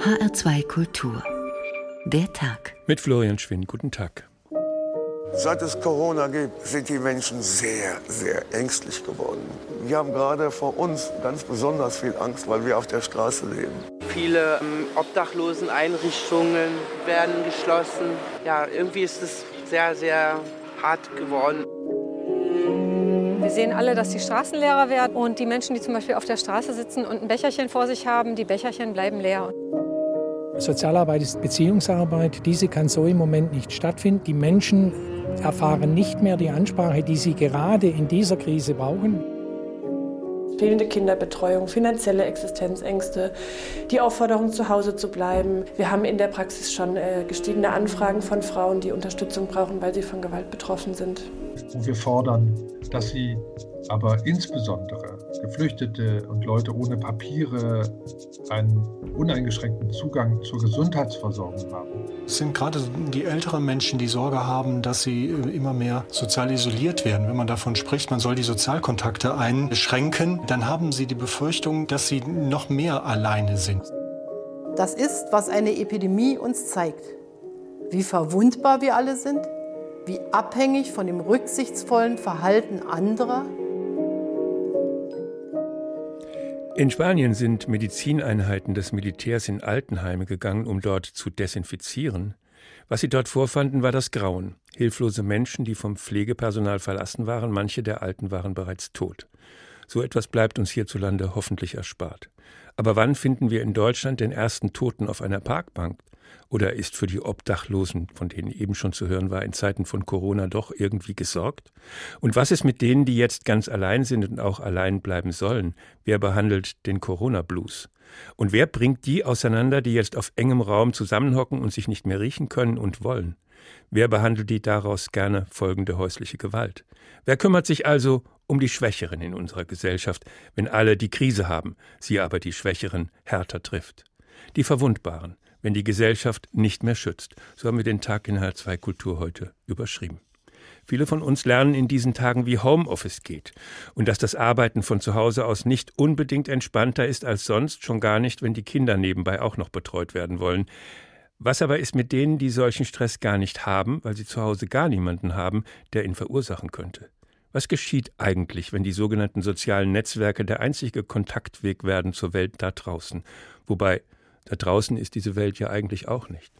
HR2 Kultur. Der Tag. Mit Florian Schwinn. Guten Tag. Seit es Corona gibt, sind die Menschen sehr, sehr ängstlich geworden. Wir haben gerade vor uns ganz besonders viel Angst, weil wir auf der Straße leben. Viele Obdachloseneinrichtungen werden geschlossen. Ja, irgendwie ist es sehr, sehr hart geworden. Wir sehen alle, dass die Straßen leerer werden und die Menschen, die zum Beispiel auf der Straße sitzen und ein Becherchen vor sich haben, die Becherchen bleiben leer. Sozialarbeit ist Beziehungsarbeit. Diese kann so im Moment nicht stattfinden. Die Menschen erfahren nicht mehr die Ansprache, die sie gerade in dieser Krise brauchen. Fehlende Kinderbetreuung, finanzielle Existenzängste, die Aufforderung, zu Hause zu bleiben. Wir haben in der Praxis schon gestiegene Anfragen von Frauen, die Unterstützung brauchen, weil sie von Gewalt betroffen sind. Wo wir fordern, dass sie aber insbesondere Geflüchtete und Leute ohne Papiere einen uneingeschränkten Zugang zur Gesundheitsversorgung haben. Es sind gerade die älteren Menschen, die Sorge haben, dass sie immer mehr sozial isoliert werden. Wenn man davon spricht, man soll die Sozialkontakte einschränken, dann haben sie die Befürchtung, dass sie noch mehr alleine sind. Das ist, was eine Epidemie uns zeigt. Wie verwundbar wir alle sind, wie abhängig von dem rücksichtsvollen Verhalten anderer. In Spanien sind Medizineinheiten des Militärs in Altenheime gegangen, um dort zu desinfizieren. Was sie dort vorfanden, war das Grauen. Hilflose Menschen, die vom Pflegepersonal verlassen waren, manche der Alten waren bereits tot. So etwas bleibt uns hierzulande hoffentlich erspart. Aber wann finden wir in Deutschland den ersten Toten auf einer Parkbank? Oder ist für die Obdachlosen, von denen eben schon zu hören war, in Zeiten von Corona doch irgendwie gesorgt? Und was ist mit denen, die jetzt ganz allein sind und auch allein bleiben sollen? Wer behandelt den Corona-Blues? Und wer bringt die auseinander, die jetzt auf engem Raum zusammenhocken und sich nicht mehr riechen können und wollen? Wer behandelt die daraus gerne folgende häusliche Gewalt? Wer kümmert sich also um die Schwächeren in unserer Gesellschaft, wenn alle die Krise haben, sie aber die Schwächeren härter trifft? Die Verwundbaren, wenn die Gesellschaft nicht mehr schützt. So haben wir den Tag in HR2 Kultur heute überschrieben. Viele von uns lernen in diesen Tagen, wie Homeoffice geht und dass das Arbeiten von zu Hause aus nicht unbedingt entspannter ist als sonst, schon gar nicht, wenn die Kinder nebenbei auch noch betreut werden wollen. Was aber ist mit denen, die solchen Stress gar nicht haben, weil sie zu Hause gar niemanden haben, der ihn verursachen könnte? Was geschieht eigentlich, wenn die sogenannten sozialen Netzwerke der einzige Kontaktweg werden zur Welt da draußen? Wobei, da draußen ist diese Welt ja eigentlich auch nicht.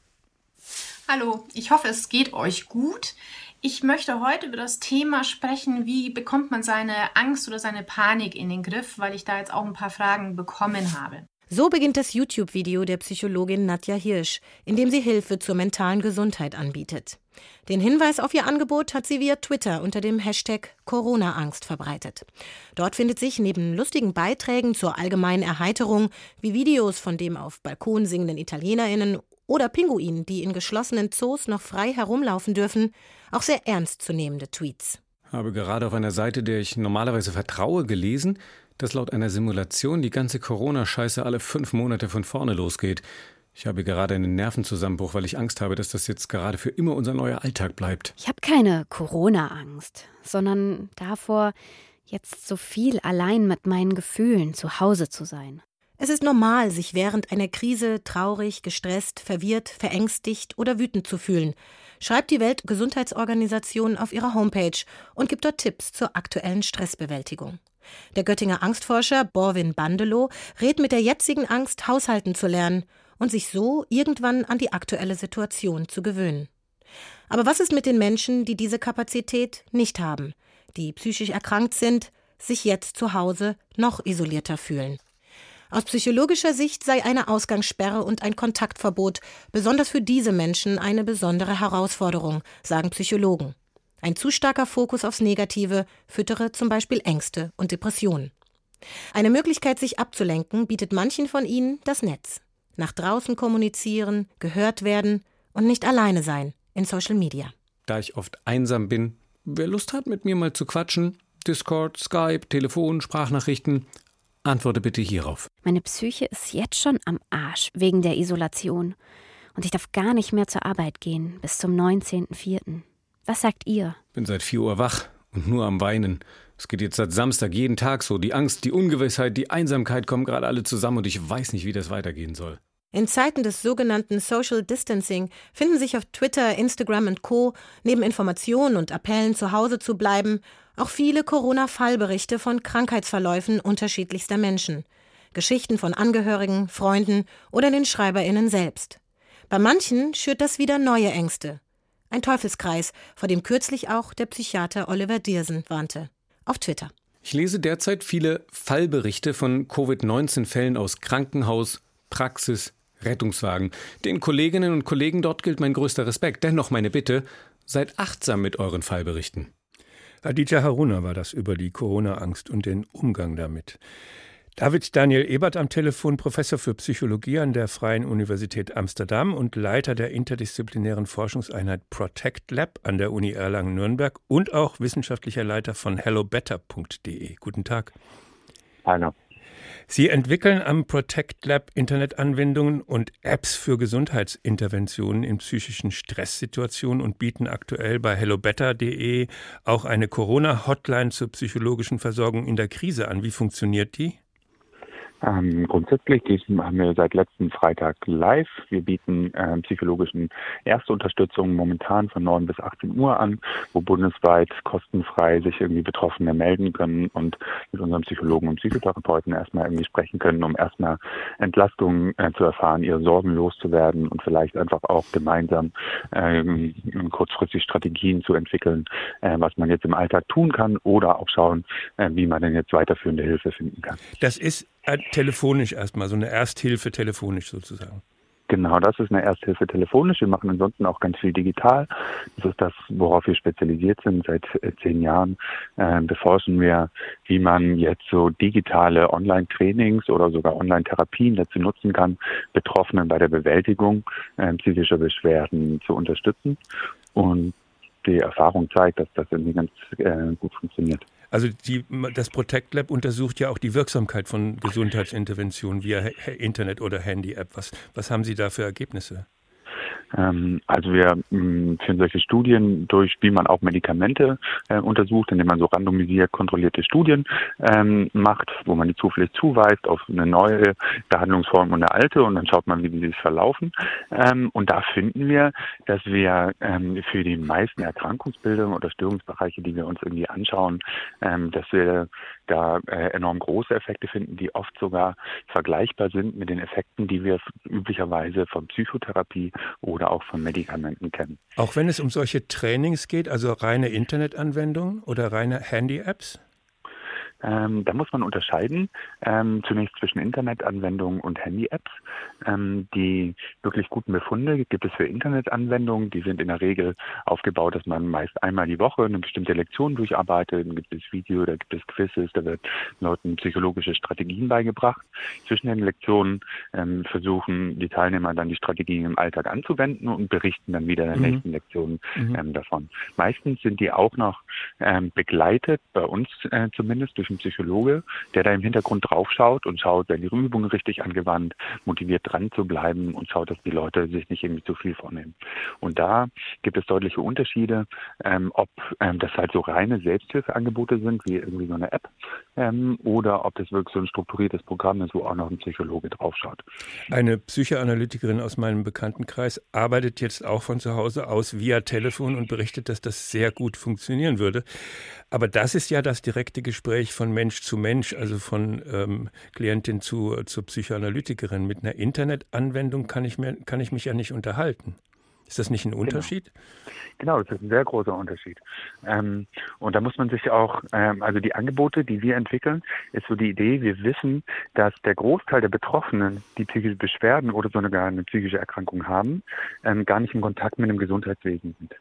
Hallo, ich hoffe, es geht euch gut. Ich möchte heute über das Thema sprechen, wie bekommt man seine Angst oder seine Panik in den Griff, weil ich da jetzt auch ein paar Fragen bekommen habe. So beginnt das YouTube-Video der Psychologin Nadja Hirsch, in dem sie Hilfe zur mentalen Gesundheit anbietet. Den Hinweis auf ihr Angebot hat sie via Twitter unter dem Hashtag Corona-Angst verbreitet. Dort findet sich neben lustigen Beiträgen zur allgemeinen Erheiterung, wie Videos von dem auf Balkon singenden ItalienerInnen oder Pinguinen, die in geschlossenen Zoos noch frei herumlaufen dürfen, auch sehr ernstzunehmende Tweets. Habe gerade auf einer Seite, der ich normalerweise vertraue, gelesen, dass laut einer Simulation die ganze Corona-Scheiße alle 5 Monate von vorne losgeht. Ich habe gerade einen Nervenzusammenbruch, weil ich Angst habe, dass das jetzt gerade für immer unser neuer Alltag bleibt. Ich habe keine Corona-Angst, sondern davor, jetzt so viel allein mit meinen Gefühlen zu Hause zu sein. Es ist normal, sich während einer Krise traurig, gestresst, verwirrt, verängstigt oder wütend zu fühlen, schreibt die Weltgesundheitsorganisation auf ihrer Homepage und gibt dort Tipps zur aktuellen Stressbewältigung. Der Göttinger Angstforscher Borwin Bandelow rät mit der jetzigen Angst haushalten zu lernen und sich so irgendwann an die aktuelle Situation zu gewöhnen. Aber was ist mit den Menschen, die diese Kapazität nicht haben, die psychisch erkrankt sind, sich jetzt zu Hause noch isolierter fühlen? Aus psychologischer Sicht sei eine Ausgangssperre und ein Kontaktverbot besonders für diese Menschen eine besondere Herausforderung, sagen Psychologen. Ein zu starker Fokus aufs Negative füttere zum Beispiel Ängste und Depressionen. Eine Möglichkeit, sich abzulenken, bietet manchen von ihnen das Netz. Nach draußen kommunizieren, gehört werden und nicht alleine sein in Social Media. Da ich oft einsam bin, wer Lust hat, mit mir mal zu quatschen, Discord, Skype, Telefon, Sprachnachrichten, antworte bitte hierauf. Meine Psyche ist jetzt schon am Arsch wegen der Isolation. Und ich darf gar nicht mehr zur Arbeit gehen bis zum 19.04. Was sagt ihr? Bin seit 4 Uhr wach und nur am Weinen. Es geht jetzt seit Samstag jeden Tag so. Die Angst, die Ungewissheit, die Einsamkeit kommen gerade alle zusammen und ich weiß nicht, wie das weitergehen soll. In Zeiten des sogenannten Social Distancing finden sich auf Twitter, Instagram und Co. neben Informationen und Appellen, zu Hause zu bleiben, auch viele Corona-Fallberichte von Krankheitsverläufen unterschiedlichster Menschen. Geschichten von Angehörigen, Freunden oder den SchreiberInnen selbst. Bei manchen schürt das wieder neue Ängste. Ein Teufelskreis, vor dem kürzlich auch der Psychiater Oliver Diersen warnte. Auf Twitter. Ich lese derzeit viele Fallberichte von Covid-19-Fällen aus Krankenhaus, Praxis, Rettungswagen. Den Kolleginnen und Kollegen dort gilt mein größter Respekt. Dennoch meine Bitte, seid achtsam mit euren Fallberichten. Aditya Haruna war das über die Corona-Angst und den Umgang damit. David Daniel Ebert am Telefon, Professor für Psychologie an der Freien Universität Amsterdam und Leiter der interdisziplinären Forschungseinheit Protect Lab an der Uni Erlangen-Nürnberg und auch wissenschaftlicher Leiter von hellobetter.de. Guten Tag. Hallo. Sie entwickeln am Protect Lab Internetanwendungen und Apps für Gesundheitsinterventionen in psychischen Stresssituationen und bieten aktuell bei hellobetter.de auch eine Corona-Hotline zur psychologischen Versorgung in der Krise an. Wie funktioniert die? Grundsätzlich, die haben wir seit letzten Freitag live. Wir bieten psychologischen Erstunterstützung momentan von 9 bis 18 Uhr an, wo bundesweit kostenfrei sich irgendwie Betroffene melden können und mit unseren Psychologen und Psychotherapeuten erstmal irgendwie sprechen können, um erstmal Entlastung zu erfahren, ihre Sorgen loszuwerden und vielleicht einfach auch gemeinsam kurzfristig Strategien zu entwickeln, was man jetzt im Alltag tun kann oder auch schauen, wie man denn jetzt weiterführende Hilfe finden kann. Das ist telefonisch erstmal, so eine Ersthilfe telefonisch sozusagen. Genau, das ist eine Ersthilfe telefonisch. Wir machen ansonsten auch ganz viel digital. Das ist das, worauf wir spezialisiert sind. Seit 10 Jahren beforschen wir, wie man jetzt so digitale Online-Trainings oder sogar Online-Therapien dazu nutzen kann, Betroffenen bei der Bewältigung psychischer Beschwerden zu unterstützen. Und die Erfahrung zeigt, dass das irgendwie ganz gut funktioniert. Also das Protect Lab untersucht ja auch die Wirksamkeit von Gesundheitsinterventionen via Internet- oder Handy-App. Was haben Sie da für Ergebnisse? Also wir führen solche Studien durch, wie man auch Medikamente untersucht, indem man so randomisiert kontrollierte Studien macht, wo man die zufällig zuweist auf eine neue Behandlungsform und eine alte und dann schaut man, wie die sich verlaufen. Und da finden wir, dass wir für die meisten Erkrankungsbilder oder Störungsbereiche, die wir uns irgendwie anschauen, dass wir da enorm große Effekte finden, die oft sogar vergleichbar sind mit den Effekten, die wir üblicherweise von Psychotherapie oder auch von Medikamenten kennen. Auch wenn es um solche Trainings geht, also reine Internetanwendungen oder reine Handy-Apps? Da muss man unterscheiden, zunächst zwischen Internetanwendungen und Handy-Apps. Die wirklich guten Befunde gibt es für Internetanwendungen. Die sind in der Regel aufgebaut, dass man meist einmal die Woche eine bestimmte Lektion durcharbeitet. Dann gibt es Video, da gibt es Quizzes, da wird Leuten psychologische Strategien beigebracht. Zwischen den Lektionen versuchen die Teilnehmer dann die Strategien im Alltag anzuwenden und berichten dann wieder in der nächsten Lektion davon. Meistens sind die auch noch begleitet, bei uns zumindest, durch ein Psychologe, der da im Hintergrund drauf schaut und schaut, werden die Übungen richtig angewandt, motiviert dran zu bleiben und schaut, dass die Leute sich nicht irgendwie zu viel vornehmen. Und da gibt es deutliche Unterschiede, ob das halt so reine Selbsthilfeangebote sind, wie irgendwie so eine App, oder ob das wirklich so ein strukturiertes Programm ist, wo auch noch ein Psychologe drauf schaut. Eine Psychoanalytikerin aus meinem Bekanntenkreis arbeitet jetzt auch von zu Hause aus via Telefon und berichtet, dass das sehr gut funktionieren würde. Aber das ist ja das direkte Gespräch von Mensch zu Mensch, also von Klientin zur Psychoanalytikerin. Mit einer Internetanwendung kann ich mich ja nicht unterhalten. Ist das nicht ein Unterschied? Genau, das ist ein sehr großer Unterschied. Und da muss man sich auch, also die Angebote, die wir entwickeln, ist so die Idee, wir wissen, dass der Großteil der Betroffenen, die psychische Beschwerden oder sogar eine psychische Erkrankung haben, gar nicht in Kontakt mit dem Gesundheitswesen sind.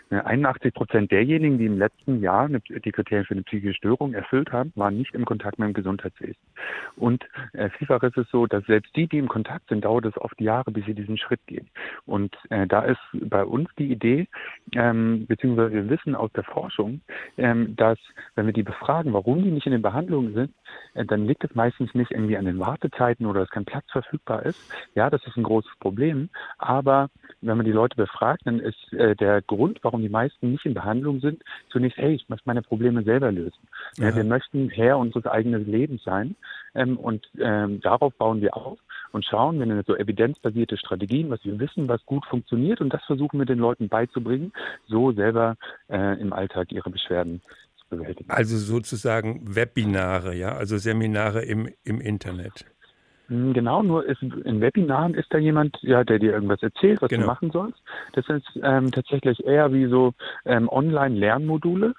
81% derjenigen, die im letzten Jahr die Kriterien für eine psychische Störung erfüllt haben, waren nicht im Kontakt mit dem Gesundheitswesen. Und vielfach ist es so, dass selbst die im Kontakt sind, dauert es oft Jahre, bis sie diesen Schritt gehen. Und da ist bei uns die Idee, beziehungsweise wir wissen aus der Forschung, dass, wenn wir die befragen, warum die nicht in den Behandlungen sind, dann liegt es meistens nicht irgendwie an den Wartezeiten oder dass kein Platz verfügbar ist. Ja, das ist ein großes Problem. Aber wenn man die Leute befragt, dann ist der Grund, warum die meisten nicht in Behandlung sind, zunächst, hey, ich muss meine Probleme selber lösen. Ja, wir möchten Herr unseres eigenen Lebens sein und darauf bauen wir auf. und schauen, wir nennen das so evidenzbasierte Strategien, was wir wissen, was gut funktioniert, und das versuchen wir den Leuten beizubringen, so selber im Alltag ihre Beschwerden zu bewältigen. Also sozusagen Webinare, ja, also Seminare im Internet. Genau, nur in Webinaren ist da jemand, ja, der dir irgendwas erzählt, was du machen sollst. Das ist tatsächlich eher wie so Online-Lernmodule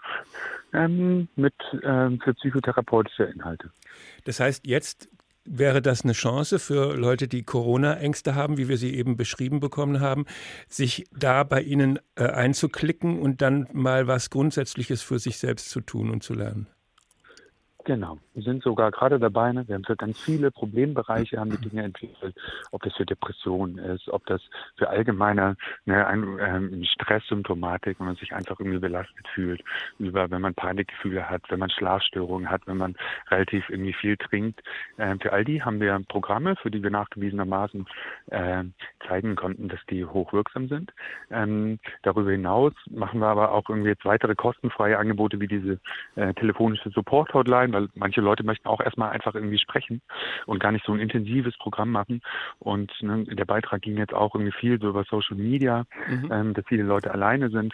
für psychotherapeutische Inhalte. Das heißt, jetzt wäre das eine Chance für Leute, die Corona-Ängste haben, wie wir sie eben beschrieben bekommen haben, sich da bei Ihnen einzuklicken und dann mal was Grundsätzliches für sich selbst zu tun und zu lernen. Genau, wir sind sogar gerade dabei, wir haben für ganz viele Problembereiche haben die Dinge entwickelt, ob das für Depressionen ist, ob das für allgemeine Stresssymptomatik, wenn man sich einfach irgendwie belastet fühlt, wenn man Panikgefühle hat, wenn man Schlafstörungen hat, wenn man relativ irgendwie viel trinkt. Für all die haben wir Programme, für die wir nachgewiesenermaßen zeigen konnten, dass die hochwirksam sind. Darüber hinaus machen wir aber auch irgendwie jetzt weitere kostenfreie Angebote wie diese telefonische Support-Hotline, weil manche Leute möchten auch erstmal einfach irgendwie sprechen und gar nicht so ein intensives Programm machen. Und der Beitrag ging jetzt auch irgendwie viel so über Social Media, dass viele Leute alleine sind.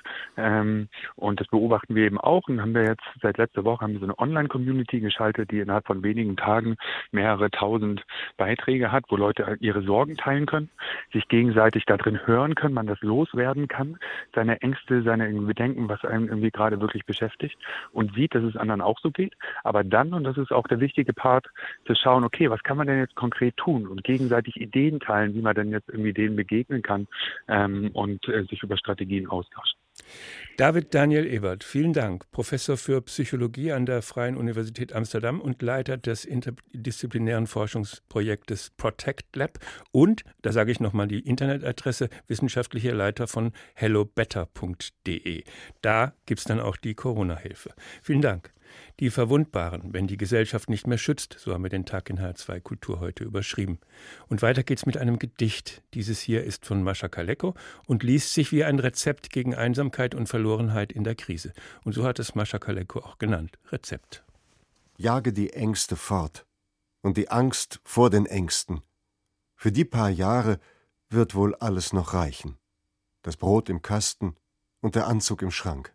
Und das beobachten wir eben auch. Und haben wir jetzt seit letzter Woche so eine Online-Community geschaltet, die innerhalb von wenigen Tagen mehrere tausend Beiträge hat, wo Leute ihre Sorgen teilen können, sich gegenseitig da drin hören können, man das loswerden kann, seine Ängste, seine Bedenken, was einem irgendwie gerade wirklich beschäftigt, und sieht, dass es anderen auch so geht. Aber dann, und das ist auch der wichtige Part, zu schauen, okay, was kann man denn jetzt konkret tun und gegenseitig Ideen teilen, wie man denn jetzt irgendwie denen begegnen kann und sich über Strategien austauschen. David Daniel Ebert, vielen Dank, Professor für Psychologie an der Freien Universität Amsterdam und Leiter des interdisziplinären Forschungsprojektes Protect Lab und, da sage ich nochmal die Internetadresse, wissenschaftlicher Leiter von hellobetter.de. Da gibt es dann auch die Corona-Hilfe. Vielen Dank. Die Verwundbaren, wenn die Gesellschaft nicht mehr schützt, so haben wir den Tag in HR2 Kultur heute überschrieben. Und weiter geht's mit einem Gedicht. Dieses hier ist von Mascha Kaleko und liest sich wie ein Rezept gegen Einsamkeit und Verlorenheit in der Krise. Und so hat es Mascha Kaleko auch genannt. Rezept. Jage die Ängste fort und die Angst vor den Ängsten. Für die paar Jahre wird wohl alles noch reichen. Das Brot im Kasten und der Anzug im Schrank.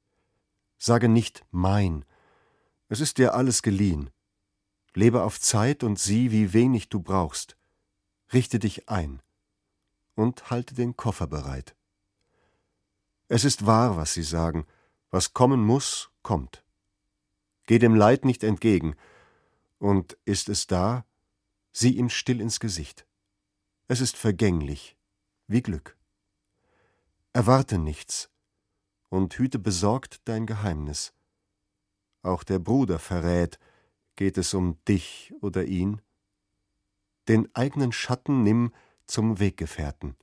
Sage nicht mein, es ist dir alles geliehen. Lebe auf Zeit und sieh, wie wenig du brauchst. Richte dich ein und halte den Koffer bereit. Es ist wahr, was sie sagen, was kommen muss, kommt. Geh dem Leid nicht entgegen, und ist es da, sieh ihm still ins Gesicht. Es ist vergänglich, wie Glück. Erwarte nichts und hüte besorgt dein Geheimnis. Auch der Bruder verrät, geht es um dich oder ihn. Den eigenen Schatten nimm zum Weggefährten.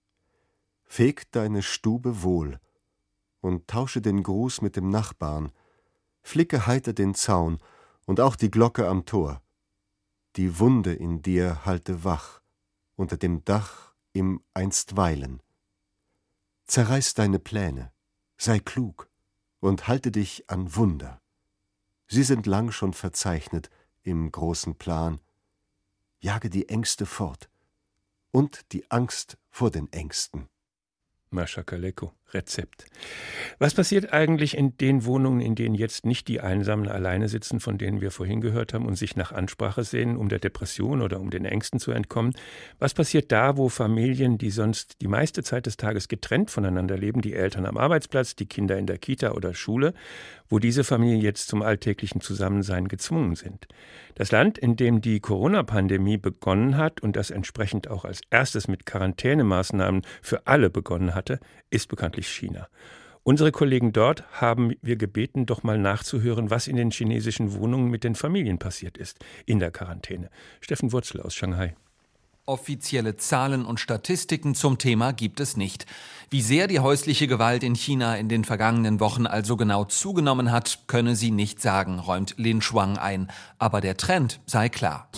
Feg deine Stube wohl und tausche den Gruß mit dem Nachbarn. Flicke heiter den Zaun und auch die Glocke am Tor. Die Wunde in dir halte wach, unter dem Dach im Einstweilen. Zerreiß deine Pläne, sei klug und halte dich an Wunder. Sie sind lang schon verzeichnet im großen Plan. Jage die Ängste fort und die Angst vor den Ängsten. Mascha Kaleko, Rezept. Was passiert eigentlich in den Wohnungen, in denen jetzt nicht die Einsamen alleine sitzen, von denen wir vorhin gehört haben und sich nach Ansprache sehnen, um der Depression oder um den Ängsten zu entkommen? Was passiert da, wo Familien, die sonst die meiste Zeit des Tages getrennt voneinander leben, die Eltern am Arbeitsplatz, die Kinder in der Kita oder Schule, wo diese Familien jetzt zum alltäglichen Zusammensein gezwungen sind? Das Land, in dem die Corona-Pandemie begonnen hat und das entsprechend auch als erstes mit Quarantänemaßnahmen für alle begonnen hatte, ist bekanntlich China. Unsere Kollegen dort haben wir gebeten, doch mal nachzuhören, was in den chinesischen Wohnungen mit den Familien passiert ist in der Quarantäne. Steffen Wurzel aus Shanghai. Offizielle Zahlen und Statistiken zum Thema gibt es nicht. Wie sehr die häusliche Gewalt in China in den vergangenen Wochen also genau zugenommen hat, könne sie nicht sagen, räumt Lin Shuang ein. Aber der Trend sei klar.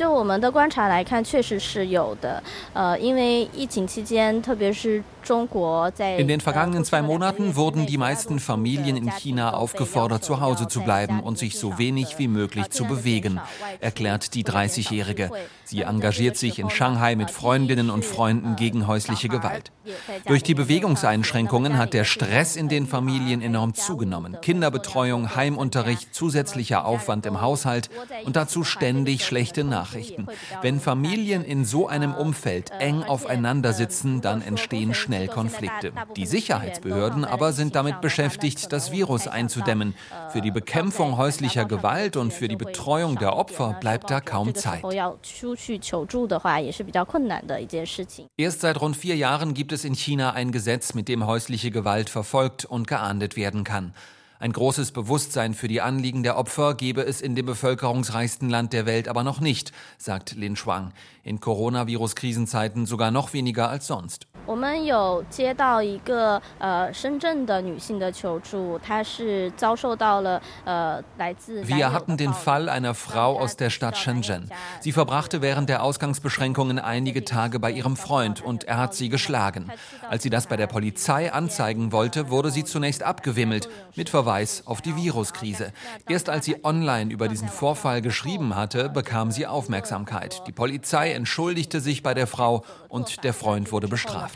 In den vergangenen 2 Monaten wurden die meisten Familien in China aufgefordert, zu Hause zu bleiben und sich so wenig wie möglich zu bewegen, erklärt die 30-Jährige. Sie engagiert sich in Shanghai mit Freundinnen und Freunden gegen häusliche Gewalt. Durch die Bewegungseinschränkungen hat der Stress in den Familien enorm zugenommen. Kinderbetreuung, Heimunterricht, zusätzlicher Aufwand im Haushalt und dazu ständig schlechte Nachrichten. Wenn Familien in so einem Umfeld eng aufeinander sitzen, dann entstehen schnell Konflikte. Die Sicherheitsbehörden aber sind damit beschäftigt, das Virus einzudämmen. Für die Bekämpfung häuslicher Gewalt und für die Betreuung der Opfer bleibt da kaum Zeit. Erst seit rund 4 Jahren gibt es in China ein Gesetz, mit dem häusliche Gewalt verfolgt und geahndet werden kann. Ein großes Bewusstsein für die Anliegen der Opfer gebe es in dem bevölkerungsreichsten Land der Welt aber noch nicht, sagt Lin Shuang. In Coronavirus-Krisenzeiten sogar noch weniger als sonst. Wir hatten den Fall einer Frau aus der Stadt Shenzhen. Sie verbrachte während der Ausgangsbeschränkungen einige Tage bei ihrem Freund und er hat sie geschlagen. Als sie das bei der Polizei anzeigen wollte, wurde sie zunächst abgewimmelt, mit Verweis auf die Viruskrise. Erst als sie online über diesen Vorfall geschrieben hatte, bekam sie Aufmerksamkeit. Die Polizei entschuldigte sich bei der Frau und der Freund wurde bestraft.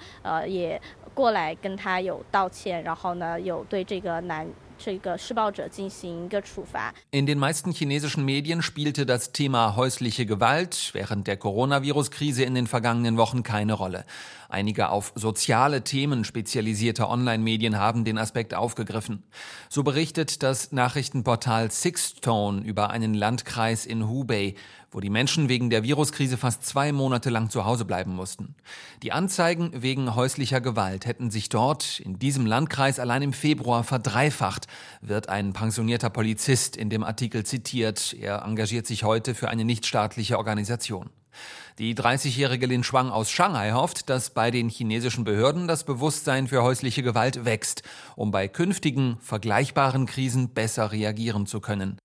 In den meisten chinesischen Medien spielte das Thema häusliche Gewalt während der Coronavirus-Krise in den vergangenen Wochen keine Rolle. Einige auf soziale Themen spezialisierte Online-Medien haben den Aspekt aufgegriffen. So berichtet das Nachrichtenportal Sixtone über einen Landkreis in Hubei, wo die Menschen wegen der Viruskrise fast 2 Monate lang zu Hause bleiben mussten. Die Anzeigen wegen häuslicher Gewalt hätten sich dort, in diesem Landkreis, allein im Februar verdreifacht, wird ein pensionierter Polizist in dem Artikel zitiert. Er engagiert sich heute für eine nichtstaatliche Organisation. Die 30-jährige Lin Shuang aus Shanghai hofft, dass bei den chinesischen Behörden das Bewusstsein für häusliche Gewalt wächst, um bei künftigen, vergleichbaren Krisen besser reagieren zu können.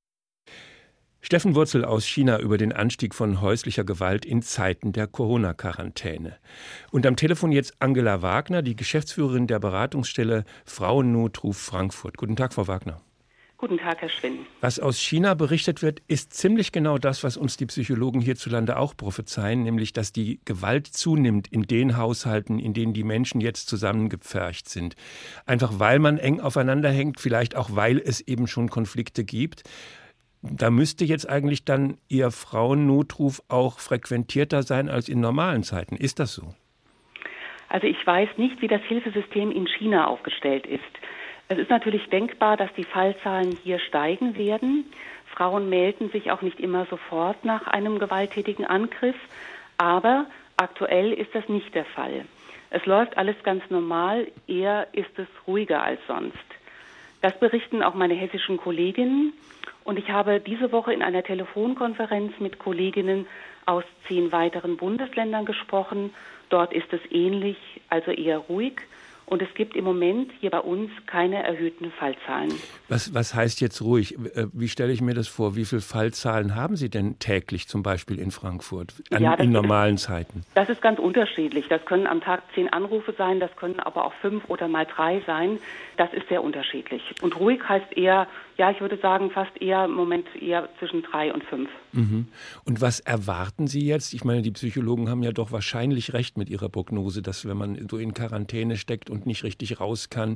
Steffen Wurzel aus China über den Anstieg von häuslicher Gewalt in Zeiten der Corona-Quarantäne. Und am Telefon jetzt Angela Wagner, die Geschäftsführerin der Beratungsstelle Frauennotruf Frankfurt. Guten Tag, Frau Wagner. Guten Tag, Herr Schwinn. Was aus China berichtet wird, ist ziemlich genau das, was uns die Psychologen hierzulande auch prophezeien, nämlich, dass die Gewalt zunimmt in den Haushalten, in denen die Menschen jetzt zusammengepfercht sind. Einfach weil man eng aufeinander hängt, vielleicht auch weil es eben schon Konflikte gibt. Da müsste jetzt eigentlich dann Ihr Frauennotruf auch frequentierter sein als in normalen Zeiten. Ist das so? Also ich weiß nicht, wie das Hilfesystem in China aufgestellt ist. Es ist natürlich denkbar, dass die Fallzahlen hier steigen werden. Frauen melden sich auch nicht immer sofort nach einem gewalttätigen Angriff. Aber aktuell ist das nicht der Fall. Es läuft alles ganz normal, eher ist es ruhiger als sonst. Das berichten auch meine hessischen Kolleginnen. Und ich habe diese Woche in einer Telefonkonferenz mit Kolleginnen aus 10 weiteren Bundesländern gesprochen. Dort ist es ähnlich, also eher ruhig. Und es gibt im Moment hier bei uns keine erhöhten Fallzahlen. Was heißt jetzt ruhig? Wie stelle ich mir das vor? Wie viele Fallzahlen haben Sie denn täglich zum Beispiel in Frankfurt in normalen Zeiten? Das ist ganz unterschiedlich. Das können am Tag 10 Anrufe sein, das können aber auch 5 oder mal 3 sein. Das ist sehr unterschiedlich. Und ruhig heißt eher, ja, ich würde sagen, fast eher im Moment eher zwischen 3 und 5. Mhm. Und was erwarten Sie jetzt? Ich meine, die Psychologen haben ja doch wahrscheinlich recht mit ihrer Prognose, dass wenn man so in Quarantäne steckt und nicht richtig raus kann,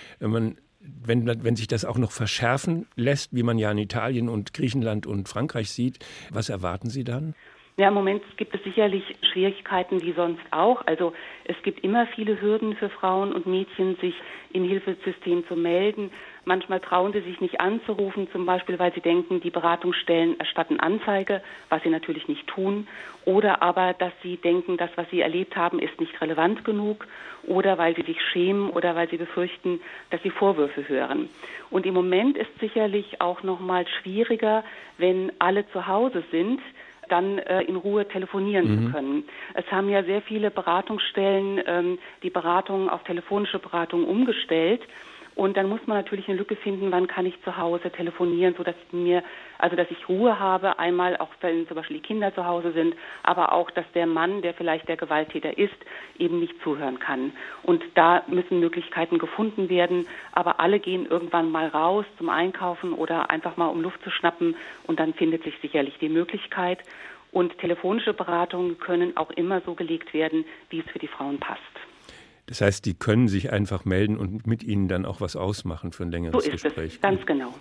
wenn sich das auch noch verschärfen lässt, wie man ja in Italien und Griechenland und Frankreich sieht, was erwarten Sie dann? Ja, im Moment gibt es sicherlich Schwierigkeiten wie sonst auch. Also es gibt immer viele Hürden für Frauen und Mädchen, sich im Hilfesystem zu melden. Manchmal trauen sie sich nicht anzurufen, zum Beispiel, weil sie denken, die Beratungsstellen erstatten Anzeige, was sie natürlich nicht tun. Oder aber, dass sie denken, das, was sie erlebt haben, ist nicht relevant genug. Oder weil sie sich schämen oder weil sie befürchten, dass sie Vorwürfe hören. Und im Moment ist sicherlich auch noch mal schwieriger, wenn alle zu Hause sind, dann in Ruhe telefonieren zu können. Es haben ja sehr viele Beratungsstellen die Beratung auf telefonische Beratung umgestellt. Und dann muss man natürlich eine Lücke finden, wann kann ich zu Hause telefonieren, sodass ich Ruhe habe, einmal auch wenn zum Beispiel die Kinder zu Hause sind, aber auch, dass der Mann, der vielleicht der Gewalttäter ist, eben nicht zuhören kann. Und da müssen Möglichkeiten gefunden werden, aber alle gehen irgendwann mal raus zum Einkaufen oder einfach mal um Luft zu schnappen und dann findet sich sicherlich die Möglichkeit. Und telefonische Beratungen können auch immer so gelegt werden, wie es für die Frauen passt. Das heißt, die können sich einfach melden und mit Ihnen dann auch was ausmachen für ein längeres Gespräch. So ist es, ganz genau.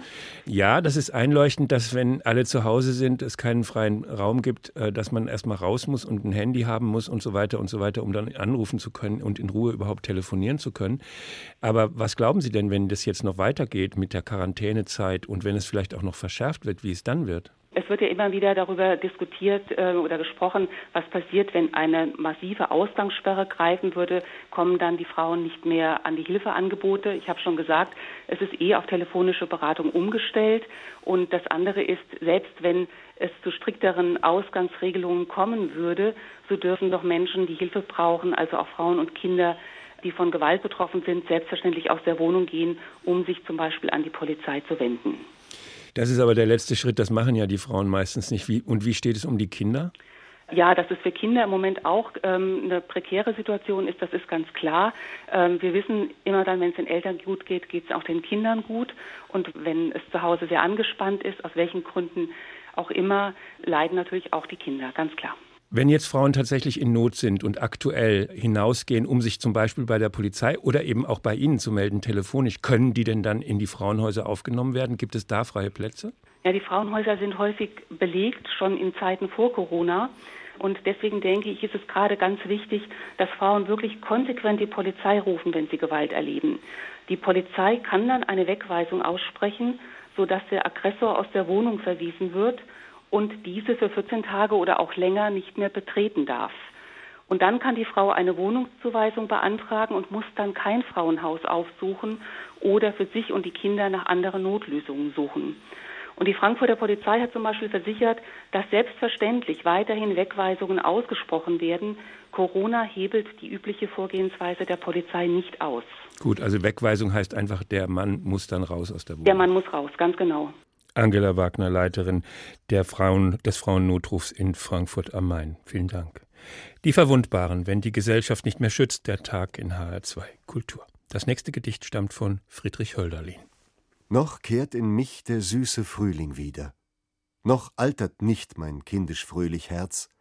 Ja, das ist einleuchtend, dass wenn alle zu Hause sind, es keinen freien Raum gibt, dass man erstmal raus muss und ein Handy haben muss und so weiter, um dann anrufen zu können und in Ruhe überhaupt telefonieren zu können. Aber was glauben Sie denn, wenn das jetzt noch weitergeht mit der Quarantänezeit und wenn es vielleicht auch noch verschärft wird, wie es dann wird? Es wird ja immer wieder darüber diskutiert oder gesprochen, was passiert, wenn eine massive Ausgangssperre greifen würde, kommen dann die Frauen nicht mehr an die Hilfeangebote. Ich habe schon gesagt, es ist auf telefonische Beratung umgestellt. Und das andere ist, selbst wenn es zu strikteren Ausgangsregelungen kommen würde, so dürfen doch Menschen, die Hilfe brauchen, also auch Frauen und Kinder, die von Gewalt betroffen sind, selbstverständlich aus der Wohnung gehen, um sich zum Beispiel an die Polizei zu wenden. Das ist aber der letzte Schritt, das machen ja die Frauen meistens nicht. Und wie steht es um die Kinder? Ja, dass es für Kinder im Moment auch eine prekäre Situation ist, das ist ganz klar. Wir wissen immer dann, wenn es den Eltern gut geht, geht es auch den Kindern gut. Und wenn es zu Hause sehr angespannt ist, aus welchen Gründen auch immer, leiden natürlich auch die Kinder, ganz klar. Wenn jetzt Frauen tatsächlich in Not sind und aktuell hinausgehen, um sich zum Beispiel bei der Polizei oder eben auch bei Ihnen zu melden, telefonisch, können die denn dann in die Frauenhäuser aufgenommen werden? Gibt es da freie Plätze? Ja, die Frauenhäuser sind häufig belegt, schon in Zeiten vor Corona. Und deswegen denke ich, ist es gerade ganz wichtig, dass Frauen wirklich konsequent die Polizei rufen, wenn sie Gewalt erleben. Die Polizei kann dann eine Wegweisung aussprechen, sodass der Aggressor aus der Wohnung verwiesen wird und diese für 14 Tage oder auch länger nicht mehr betreten darf. Und dann kann die Frau eine Wohnungszuweisung beantragen und muss dann kein Frauenhaus aufsuchen oder für sich und die Kinder nach anderen Notlösungen suchen. Und die Frankfurter Polizei hat zum Beispiel versichert, dass selbstverständlich weiterhin Wegweisungen ausgesprochen werden. Corona hebelt die übliche Vorgehensweise der Polizei nicht aus. Gut, also Wegweisung heißt einfach, der Mann muss dann raus aus der Wohnung. Der Mann muss raus, ganz genau. Angela Wagner, Leiterin des Frauennotrufs in Frankfurt am Main. Vielen Dank. Die Verwundbaren, wenn die Gesellschaft nicht mehr schützt, der Tag in HR2 Kultur. Das nächste Gedicht stammt von Friedrich Hölderlin. Noch kehrt in mich der süße Frühling wieder, noch altert nicht mein kindisch fröhlich Herz,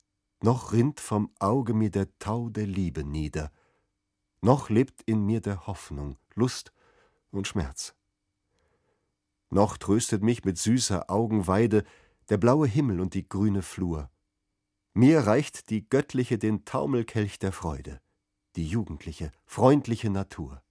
noch rinnt vom Auge mir der Tau der Liebe nieder, noch lebt in mir der Hoffnung, Lust und Schmerz. Noch tröstet mich mit süßer Augenweide der blaue Himmel und die grüne Flur. Mir reicht die göttliche den Taumelkelch der Freude, die jugendliche, freundliche Natur.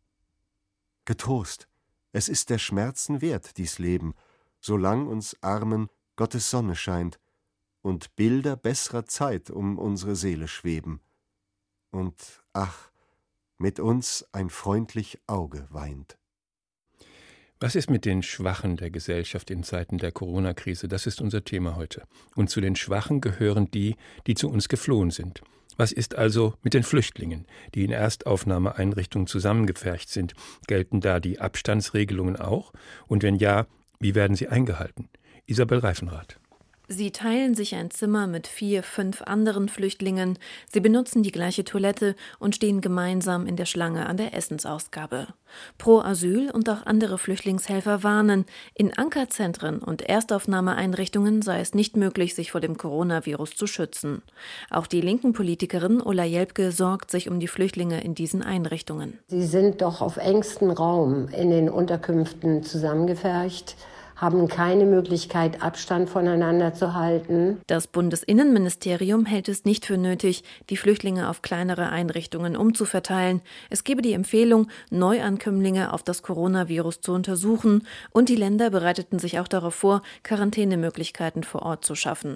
Getrost, es ist der Schmerzen wert, dies Leben, solang uns Armen Gottes Sonne scheint und Bilder besserer Zeit um unsere Seele schweben. Und ach, mit uns ein freundlich Auge weint. Was ist mit den Schwachen der Gesellschaft in Zeiten der Corona-Krise? Das ist unser Thema heute. Und zu den Schwachen gehören die, die zu uns geflohen sind. Was ist also mit den Flüchtlingen, die in Erstaufnahmeeinrichtungen zusammengepfercht sind? Gelten da die Abstandsregelungen auch? Und wenn ja, wie werden sie eingehalten? Isabel Reifenrath. Sie teilen sich ein Zimmer mit 4, 5 anderen Flüchtlingen, sie benutzen die gleiche Toilette und stehen gemeinsam in der Schlange an der Essensausgabe. Pro Asyl und auch andere Flüchtlingshelfer warnen, in Ankerzentren und Erstaufnahmeeinrichtungen sei es nicht möglich, sich vor dem Coronavirus zu schützen. Auch die linken Politikerin Ulla Jelpke sorgt sich um die Flüchtlinge in diesen Einrichtungen. Sie sind doch auf engstem Raum in den Unterkünften zusammengepfercht, haben keine Möglichkeit, Abstand voneinander zu halten. Das Bundesinnenministerium hält es nicht für nötig, die Flüchtlinge auf kleinere Einrichtungen umzuverteilen. Es gebe die Empfehlung, Neuankömmlinge auf das Coronavirus zu untersuchen, und die Länder bereiteten sich auch darauf vor, Quarantänemöglichkeiten vor Ort zu schaffen.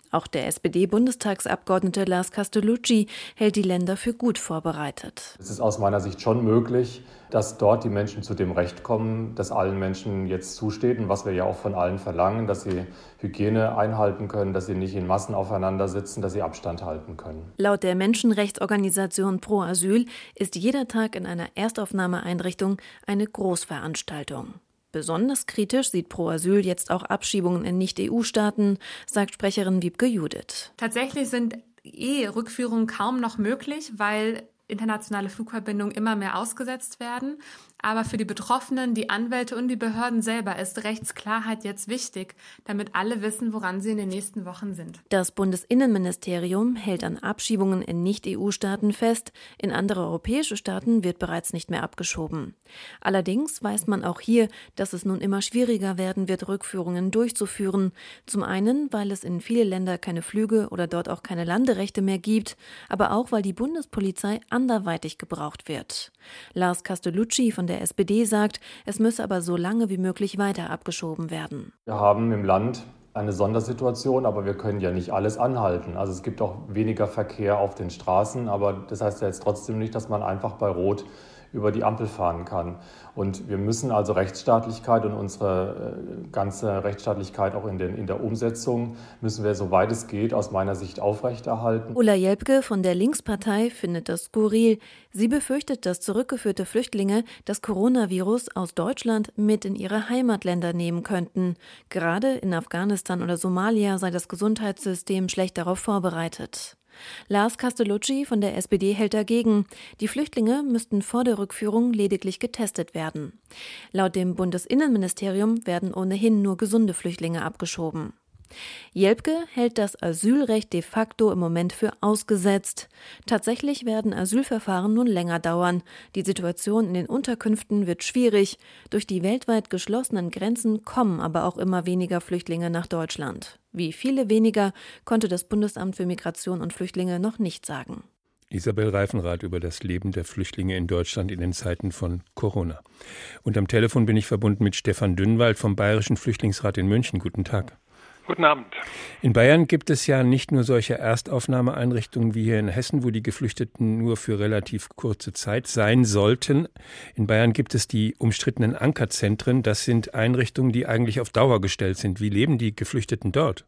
Auch der SPD-Bundestagsabgeordnete Lars Castellucci hält die Länder für gut vorbereitet. Es ist aus meiner Sicht schon möglich, dass dort die Menschen zu dem Recht kommen, das allen Menschen jetzt zusteht und was wir ja auch von allen verlangen, dass sie Hygiene einhalten können, dass sie nicht in Massen aufeinander sitzen, dass sie Abstand halten können. Laut der Menschenrechtsorganisation Pro Asyl ist jeder Tag in einer Erstaufnahmeeinrichtung eine Großveranstaltung. Besonders kritisch sieht Pro Asyl jetzt auch Abschiebungen in Nicht-EU-Staaten, sagt Sprecherin Wiebke Judith. Tatsächlich sind Rückführungen kaum noch möglich, weil internationale Flugverbindungen immer mehr ausgesetzt werden. Aber für die Betroffenen, die Anwälte und die Behörden selber ist Rechtsklarheit jetzt wichtig, damit alle wissen, woran sie in den nächsten Wochen sind. Das Bundesinnenministerium hält an Abschiebungen in Nicht-EU-Staaten fest. In andere europäische Staaten wird bereits nicht mehr abgeschoben. Allerdings weiß man auch hier, dass es nun immer schwieriger werden wird, Rückführungen durchzuführen. Zum einen, weil es in viele Länder keine Flüge oder dort auch keine Landerechte mehr gibt, aber auch, weil die Bundespolizei anderweitig gebraucht wird. Lars Castellucci von der SPD sagt, es müsse aber so lange wie möglich weiter abgeschoben werden. Wir haben im Land eine Sondersituation, aber wir können ja nicht alles anhalten. Also es gibt auch weniger Verkehr auf den Straßen, aber das heißt ja jetzt trotzdem nicht, dass man einfach bei Rot über die Ampel fahren kann. Und wir müssen also Rechtsstaatlichkeit und unsere ganze Rechtsstaatlichkeit auch in der Umsetzung müssen wir, soweit es geht, aus meiner Sicht aufrechterhalten. Ulla Jelpke von der Linkspartei findet das skurril. Sie befürchtet, dass zurückgeführte Flüchtlinge das Coronavirus aus Deutschland mit in ihre Heimatländer nehmen könnten. Gerade in Afghanistan oder Somalia sei das Gesundheitssystem schlecht darauf vorbereitet. Lars Castellucci von der SPD hält dagegen. Die Flüchtlinge müssten vor der Rückführung lediglich getestet werden. Laut dem Bundesinnenministerium werden ohnehin nur gesunde Flüchtlinge abgeschoben. Jelpke hält das Asylrecht de facto im Moment für ausgesetzt. Tatsächlich werden Asylverfahren nun länger dauern. Die Situation in den Unterkünften wird schwierig. Durch die weltweit geschlossenen Grenzen kommen aber auch immer weniger Flüchtlinge nach Deutschland. Wie viele weniger, konnte das Bundesamt für Migration und Flüchtlinge noch nicht sagen. Isabel Reifenrath über das Leben der Flüchtlinge in Deutschland in den Zeiten von Corona. Und am Telefon bin ich verbunden mit Stefan Dünnwald vom Bayerischen Flüchtlingsrat in München. Guten Tag. Guten Abend. In Bayern gibt es ja nicht nur solche Erstaufnahmeeinrichtungen wie hier in Hessen, wo die Geflüchteten nur für relativ kurze Zeit sein sollten. In Bayern gibt es die umstrittenen Ankerzentren. Das sind Einrichtungen, die eigentlich auf Dauer gestellt sind. Wie leben die Geflüchteten dort?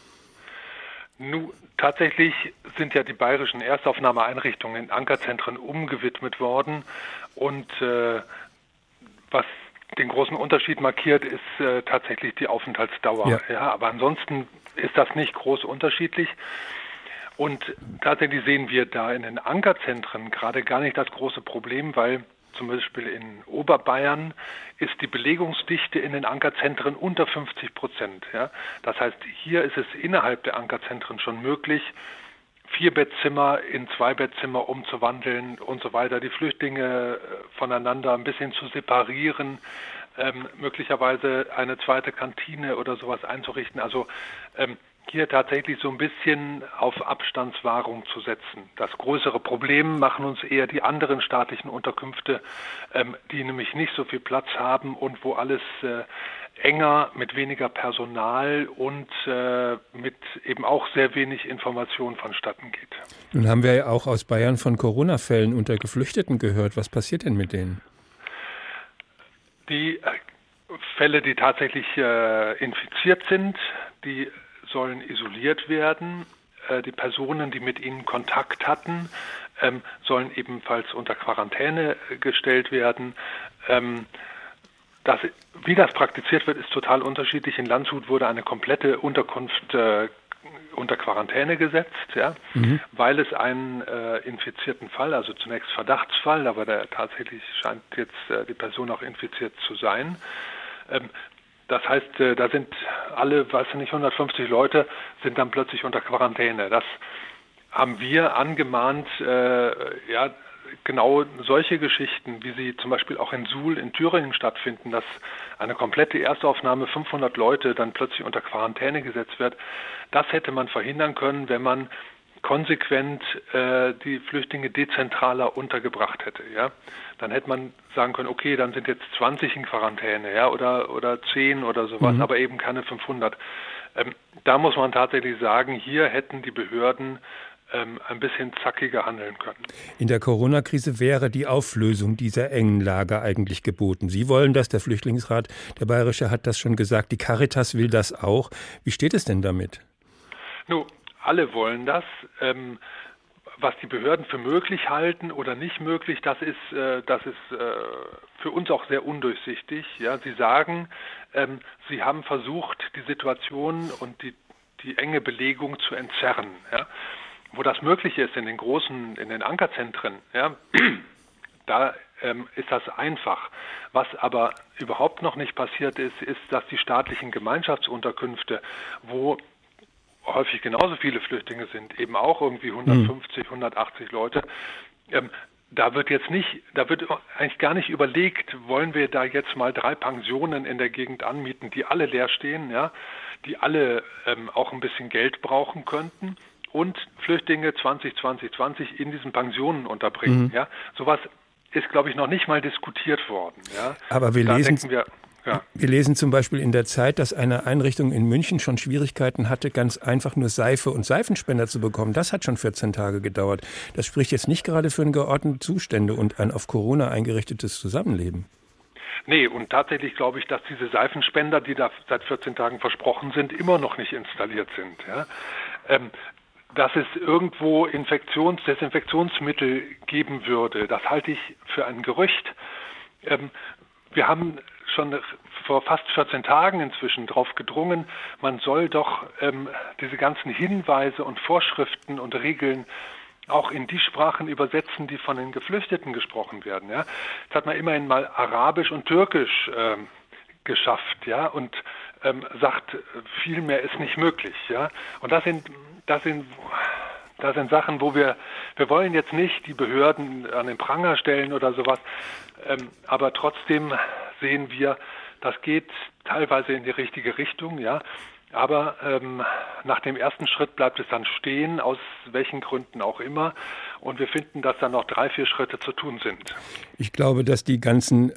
Nun, tatsächlich sind ja die bayerischen Erstaufnahmeeinrichtungen in Ankerzentren umgewidmet worden. Und was den großen Unterschied markiert, ist tatsächlich die Aufenthaltsdauer. Ja, aber ansonsten ist das nicht groß unterschiedlich. Und tatsächlich sehen wir da in den Ankerzentren gerade gar nicht das große Problem, weil zum Beispiel in Oberbayern ist die Belegungsdichte in den Ankerzentren unter 50%. Ja? Das heißt, hier ist es innerhalb der Ankerzentren schon möglich, 4-Bettzimmer in 2-Bettzimmer umzuwandeln und so weiter, die Flüchtlinge voneinander ein bisschen zu separieren, möglicherweise eine zweite Kantine oder sowas einzurichten. Also hier tatsächlich so ein bisschen auf Abstandswahrung zu setzen. Das größere Problem machen uns eher die anderen staatlichen Unterkünfte, die nämlich nicht so viel Platz haben und wo alles enger, mit weniger Personal und mit eben auch sehr wenig Information vonstatten geht. Nun haben wir ja auch aus Bayern von Corona-Fällen unter Geflüchteten gehört. Was passiert denn mit denen? Die Fälle, die tatsächlich infiziert sind, die sollen isoliert werden. Die Personen, die mit ihnen Kontakt hatten, sollen ebenfalls unter Quarantäne gestellt werden. Wie das praktiziert wird, ist total unterschiedlich. In Landshut wurde eine komplette Unterkunft unter Quarantäne gesetzt, ja, weil es einen infizierten Fall, also zunächst Verdachtsfall, aber tatsächlich scheint jetzt die Person auch infiziert zu sein. Das heißt, da sind alle, 150 Leute sind dann plötzlich unter Quarantäne. Das haben wir angemahnt, genau solche Geschichten, wie sie zum Beispiel auch in Suhl in Thüringen stattfinden, dass eine komplette Erstaufnahme 500 Leute dann plötzlich unter Quarantäne gesetzt wird. Das hätte man verhindern können, wenn man konsequent die Flüchtlinge dezentraler untergebracht hätte. Ja? Dann hätte man sagen können, okay, dann sind jetzt 20 in Quarantäne, ja, oder 10 oder sowas, aber eben keine 500. Da muss man tatsächlich sagen, hier hätten die Behörden ein bisschen zackiger handeln können. In der Corona-Krise wäre die Auflösung dieser engen Lage eigentlich geboten. Sie wollen das, der Flüchtlingsrat, der Bayerische hat das schon gesagt, die Caritas will das auch. Wie steht es denn damit? Nun, alle wollen das. Was die Behörden für möglich halten oder nicht möglich, das ist für uns auch sehr undurchsichtig. Ja, sie sagen, sie haben versucht, die Situation und die enge Belegung zu entzerren. Ja. Wo das möglich ist in den Ankerzentren, ja, da ist das einfach. Was aber überhaupt noch nicht passiert ist, dass die staatlichen Gemeinschaftsunterkünfte, wo häufig genauso viele Flüchtlinge sind, eben auch irgendwie 150, 180 Leute, da wird eigentlich gar nicht überlegt, wollen wir da jetzt mal 3 Pensionen in der Gegend anmieten, die alle leer stehen, ja, die alle auch ein bisschen Geld brauchen könnten und Flüchtlinge 2020 in diesen Pensionen unterbringen. Ja, sowas ist, glaube ich, noch nicht mal diskutiert worden. Ja. Aber wir lesen zum Beispiel in der Zeit, dass eine Einrichtung in München schon Schwierigkeiten hatte, ganz einfach nur Seife und Seifenspender zu bekommen. Das hat schon 14 Tage gedauert. Das spricht jetzt nicht gerade für geordnete Zustände und ein auf Corona eingerichtetes Zusammenleben. Nee, und tatsächlich glaube ich, dass diese Seifenspender, die da seit 14 Tagen versprochen sind, immer noch nicht installiert sind. Ja. Dass es irgendwo Desinfektionsmittel geben würde, das halte ich für ein Gerücht. Wir haben schon vor fast 14 Tagen inzwischen darauf gedrungen, man soll doch diese ganzen Hinweise und Vorschriften und Regeln auch in die Sprachen übersetzen, die von den Geflüchteten gesprochen werden. Ja. Jetzt hat man immerhin mal Arabisch und Türkisch geschafft, ja, und sagt, viel mehr ist nicht möglich. Ja. Und das sind Sachen, wo wir wollen jetzt nicht die Behörden an den Pranger stellen oder sowas, aber trotzdem sehen wir, das geht teilweise in die richtige Richtung, ja. Aber nach dem ersten Schritt bleibt es dann stehen, aus welchen Gründen auch immer. Und wir finden, dass da noch 3, 4 Schritte zu tun sind. Ich glaube, dass die ganzen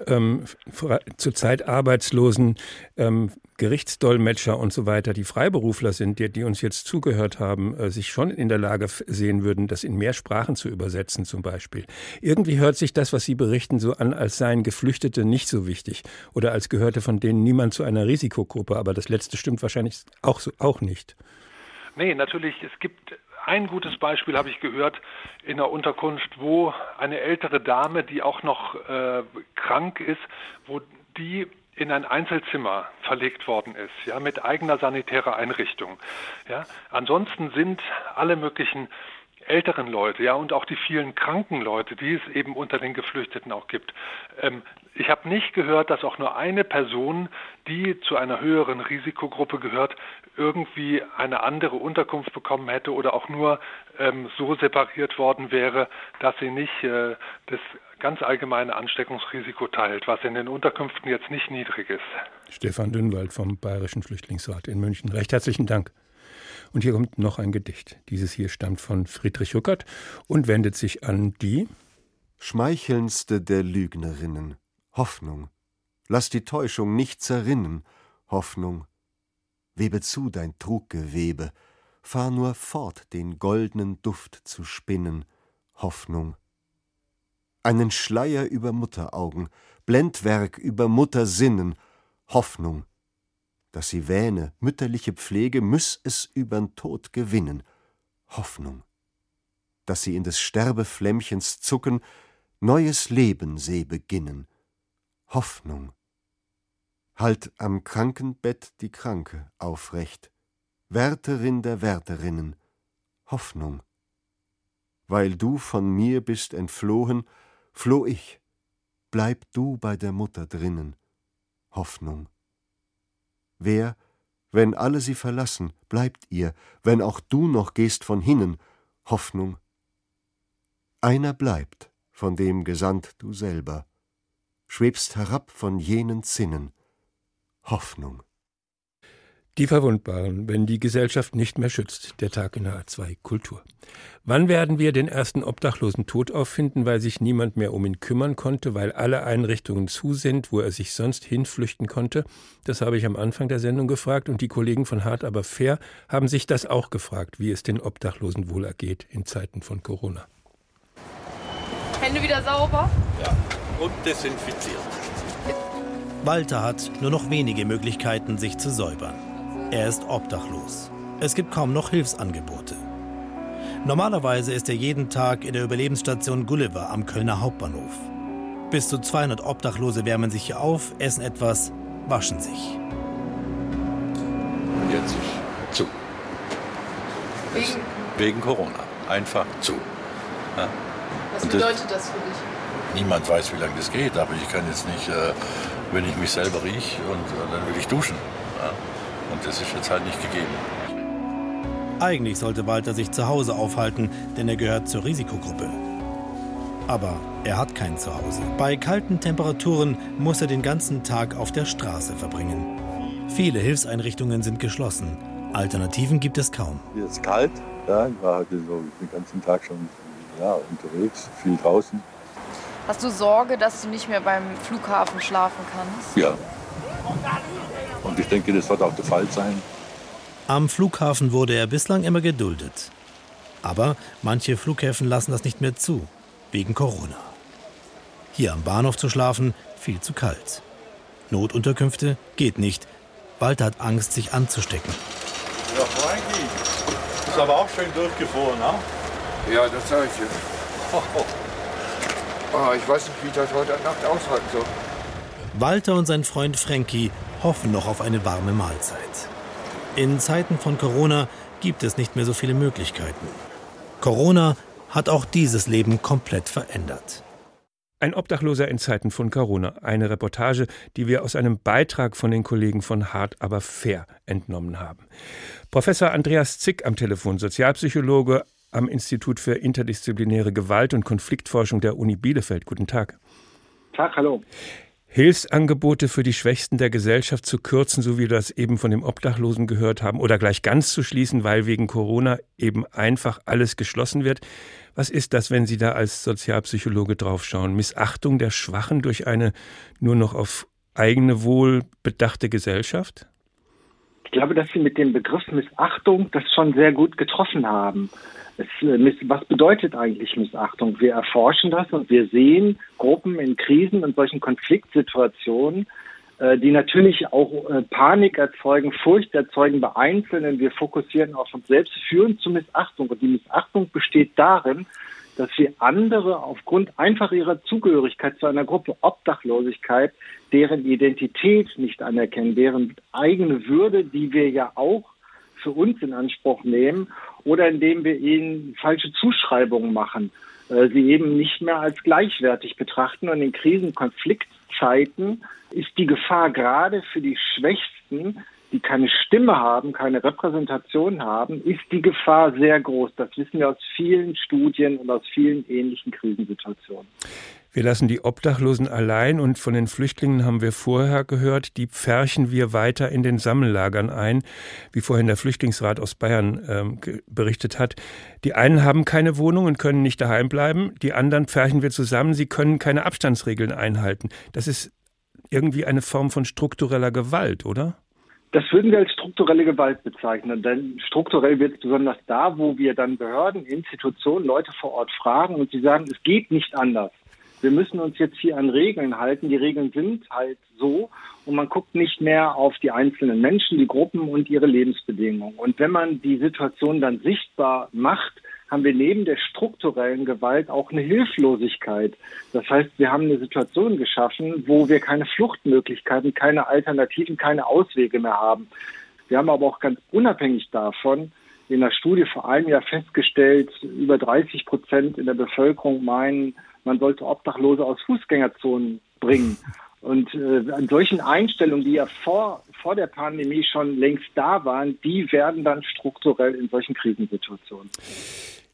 zurzeit arbeitslosen Gerichtsdolmetscher und so weiter, die Freiberufler sind, die uns jetzt zugehört haben, sich schon in der Lage sehen würden, das in mehr Sprachen zu übersetzen zum Beispiel. Irgendwie hört sich das, was Sie berichten, so an, als seien Geflüchtete nicht so wichtig oder als gehörte von denen niemand zu einer Risikogruppe. Aber das Letzte stimmt wahrscheinlich auch nicht. Nee, natürlich, es gibt ein gutes Beispiel, habe ich gehört, in einer Unterkunft, wo eine ältere Dame, die auch noch krank ist, wo die in ein Einzelzimmer verlegt worden ist, ja, mit eigener sanitärer Einrichtung. Ja. Ansonsten sind alle möglichen älteren Leute, ja, und auch die vielen kranken Leute, die es eben unter den Geflüchteten auch gibt. Ich habe nicht gehört, dass auch nur eine Person, die zu einer höheren Risikogruppe gehört, irgendwie eine andere Unterkunft bekommen hätte oder auch nur so separiert worden wäre, dass sie nicht das ganz allgemeine Ansteckungsrisiko teilt, was in den Unterkünften jetzt nicht niedrig ist. Stefan Dünnwald vom Bayerischen Flüchtlingsrat in München. Recht herzlichen Dank. Und hier kommt noch ein Gedicht. Dieses hier stammt von Friedrich Rückert und wendet sich an die schmeichelndste der Lügnerinnen, Hoffnung. Lass die Täuschung nicht zerrinnen, Hoffnung. Webe zu dein Truggewebe, fahr nur fort, den goldenen Duft zu spinnen, Hoffnung. Einen Schleier über Mutteraugen, Blendwerk über Muttersinnen, Hoffnung. Dass sie wähne, mütterliche Pflege müss es übern Tod gewinnen, Hoffnung. Dass sie in des Sterbeflämmchens Zucken neues Leben seh beginnen, Hoffnung. Halt am Krankenbett die Kranke aufrecht, Wärterin der Wärterinnen, Hoffnung. Weil du von mir bist entflohen, floh ich, bleib du bei der Mutter drinnen, Hoffnung. Wer, wenn alle sie verlassen, bleibt ihr, wenn auch du noch gehst von hinnen, Hoffnung. Einer bleibt, von dem gesandt du selber, schwebst herab von jenen Zinnen, Hoffnung. Die Verwundbaren, wenn die Gesellschaft nicht mehr schützt. Der Tag in der A2 Kultur. Wann werden wir den ersten Obdachlosen tot auffinden, weil sich niemand mehr um ihn kümmern konnte, weil alle Einrichtungen zu sind, wo er sich sonst hinflüchten konnte? Das habe ich am Anfang der Sendung gefragt und die Kollegen von Hart aber fair haben sich das auch gefragt, wie es den Obdachlosen wohl ergeht in Zeiten von Corona. Hände wieder sauber? Ja, und desinfiziert. Walter hat nur noch wenige Möglichkeiten, sich zu säubern. Er ist obdachlos. Es gibt kaum noch Hilfsangebote. Normalerweise ist er jeden Tag in der Überlebensstation Gulliver am Kölner Hauptbahnhof. Bis zu 200 Obdachlose wärmen sich hier auf, essen etwas, waschen sich. Jetzt ist zu. Wegen Corona. Einfach zu. Ja. Was bedeutet das für dich? Niemand weiß, wie lange das geht, aber ich kann jetzt nicht, wenn ich mich selber rieche und dann will ich duschen. Ja. Und das ist jetzt halt nicht gegeben. Eigentlich sollte Walter sich zu Hause aufhalten, denn er gehört zur Risikogruppe. Aber er hat kein Zuhause. Bei kalten Temperaturen muss er den ganzen Tag auf der Straße verbringen. Viele Hilfseinrichtungen sind geschlossen. Alternativen gibt es kaum. Hier ist kalt. Ja, ich war heute so den ganzen Tag schon unterwegs, viel draußen. Hast du Sorge, dass du nicht mehr beim Flughafen schlafen kannst? Ja. Und ich denke, das wird auch der Fall sein. Am Flughafen wurde er bislang immer geduldet. Aber manche Flughäfen lassen das nicht mehr zu, wegen Corona. Hier am Bahnhof zu schlafen, viel zu kalt. Notunterkünfte geht nicht. Walter hat Angst, sich anzustecken. Ja, Frankie, ist aber auch schön durchgefroren, ne? Ja, das sage ich dir. Oh, ich weiß nicht, wie ich das heute Nacht aushalten soll. Walter und sein Freund Frankie hoffen noch auf eine warme Mahlzeit. In Zeiten von Corona gibt es nicht mehr so viele Möglichkeiten. Corona hat auch dieses Leben komplett verändert. Ein Obdachloser in Zeiten von Corona. Eine Reportage, die wir aus einem Beitrag von den Kollegen von Hart aber fair entnommen haben. Professor Andreas Zick am Telefon, Sozialpsychologe am Institut für interdisziplinäre Gewalt- und Konfliktforschung der Uni Bielefeld. Guten Tag. Tag, hallo. Hilfsangebote für die Schwächsten der Gesellschaft zu kürzen, so wie wir das eben von dem Obdachlosen gehört haben, oder gleich ganz zu schließen, weil wegen Corona eben einfach alles geschlossen wird. Was ist das, wenn Sie da als Sozialpsychologe draufschauen? Missachtung der Schwachen durch eine nur noch auf eigene Wohl bedachte Gesellschaft? Ich glaube, dass Sie mit dem Begriff Missachtung das schon sehr gut getroffen haben. Was bedeutet eigentlich Missachtung? Wir erforschen das und wir sehen Gruppen in Krisen und solchen Konfliktsituationen, die natürlich auch Panik erzeugen, Furcht erzeugen bei Einzelnen. Wir fokussieren auf uns selbst, führen zu Missachtung. Und die Missachtung besteht darin, dass wir andere aufgrund einfach ihrer Zugehörigkeit zu einer Gruppe Obdachlosigkeit, deren Identität nicht anerkennen, deren eigene Würde, die wir ja auch für uns in Anspruch nehmen, oder indem wir ihnen falsche Zuschreibungen machen, sie eben nicht mehr als gleichwertig betrachten. Und in Krisen-Konfliktzeiten ist die Gefahr gerade für die Schwächsten, die keine Stimme haben, keine Repräsentation haben, ist die Gefahr sehr groß. Das wissen wir aus vielen Studien und aus vielen ähnlichen Krisensituationen. Wir lassen die Obdachlosen allein und von den Flüchtlingen haben wir vorher gehört, die pferchen wir weiter in den Sammellagern ein, wie vorhin der Flüchtlingsrat aus Bayern berichtet hat. Die einen haben keine Wohnung und können nicht daheim bleiben, die anderen pferchen wir zusammen, sie können keine Abstandsregeln einhalten. Das ist irgendwie eine Form von struktureller Gewalt, oder? Das würden wir als strukturelle Gewalt bezeichnen, denn strukturell wird es besonders da, wo wir dann Behörden, Institutionen, Leute vor Ort fragen und sie sagen, es geht nicht anders. Wir müssen uns jetzt hier an Regeln halten. Die Regeln sind halt so und man guckt nicht mehr auf die einzelnen Menschen, die Gruppen und ihre Lebensbedingungen. Und wenn man die Situation dann sichtbar macht, haben wir neben der strukturellen Gewalt auch eine Hilflosigkeit. Das heißt, wir haben eine Situation geschaffen, wo wir keine Fluchtmöglichkeiten, keine Alternativen, keine Auswege mehr haben. Wir haben aber auch ganz unabhängig davon in der Studie vor einem Jahr festgestellt, über 30% in der Bevölkerung meinen, man sollte Obdachlose aus Fußgängerzonen bringen. Und an solchen Einstellungen, die ja vor der Pandemie schon längst da waren, die werden dann strukturell in solchen Krisensituationen.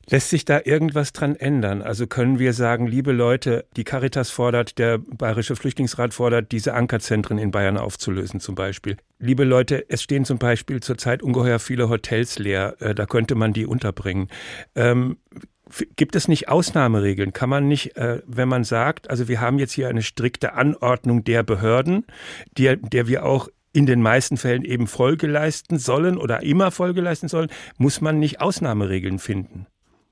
Lässt sich da irgendwas dran ändern? Also können wir sagen, liebe Leute, die Caritas fordert, der Bayerische Flüchtlingsrat fordert, diese Ankerzentren in Bayern aufzulösen zum Beispiel. Liebe Leute, es stehen zum Beispiel zurzeit ungeheuer viele Hotels leer, da könnte man die unterbringen. Gibt es nicht Ausnahmeregeln? Kann man nicht, wenn man sagt, also wir haben jetzt hier eine strikte Anordnung der Behörden, der wir auch in den meisten Fällen eben Folge leisten sollen oder immer Folge leisten sollen, muss man nicht Ausnahmeregeln finden?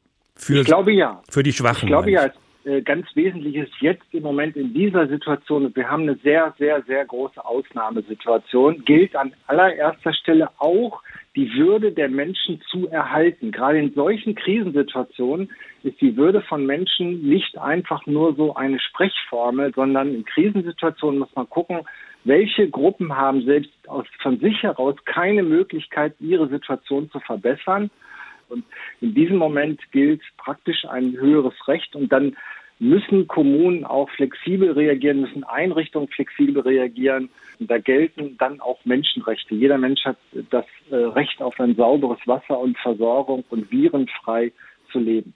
Ich glaube ja. Für die Schwachen. Ich glaube ja, ganz wesentlich ist jetzt im Moment in dieser Situation, und wir haben eine sehr, sehr, sehr große Ausnahmesituation, gilt an allererster Stelle auch, die Würde der Menschen zu erhalten. Gerade in solchen Krisensituationen ist die Würde von Menschen nicht einfach nur so eine Sprechformel, sondern in Krisensituationen muss man gucken, welche Gruppen haben selbst von sich heraus keine Möglichkeit, ihre Situation zu verbessern. Und in diesem Moment gilt praktisch ein höheres Recht, und dann müssen Kommunen auch flexibel reagieren, müssen Einrichtungen flexibel reagieren. Und da gelten dann auch Menschenrechte. Jeder Mensch hat das Recht auf ein sauberes Wasser und Versorgung und virenfrei zu leben.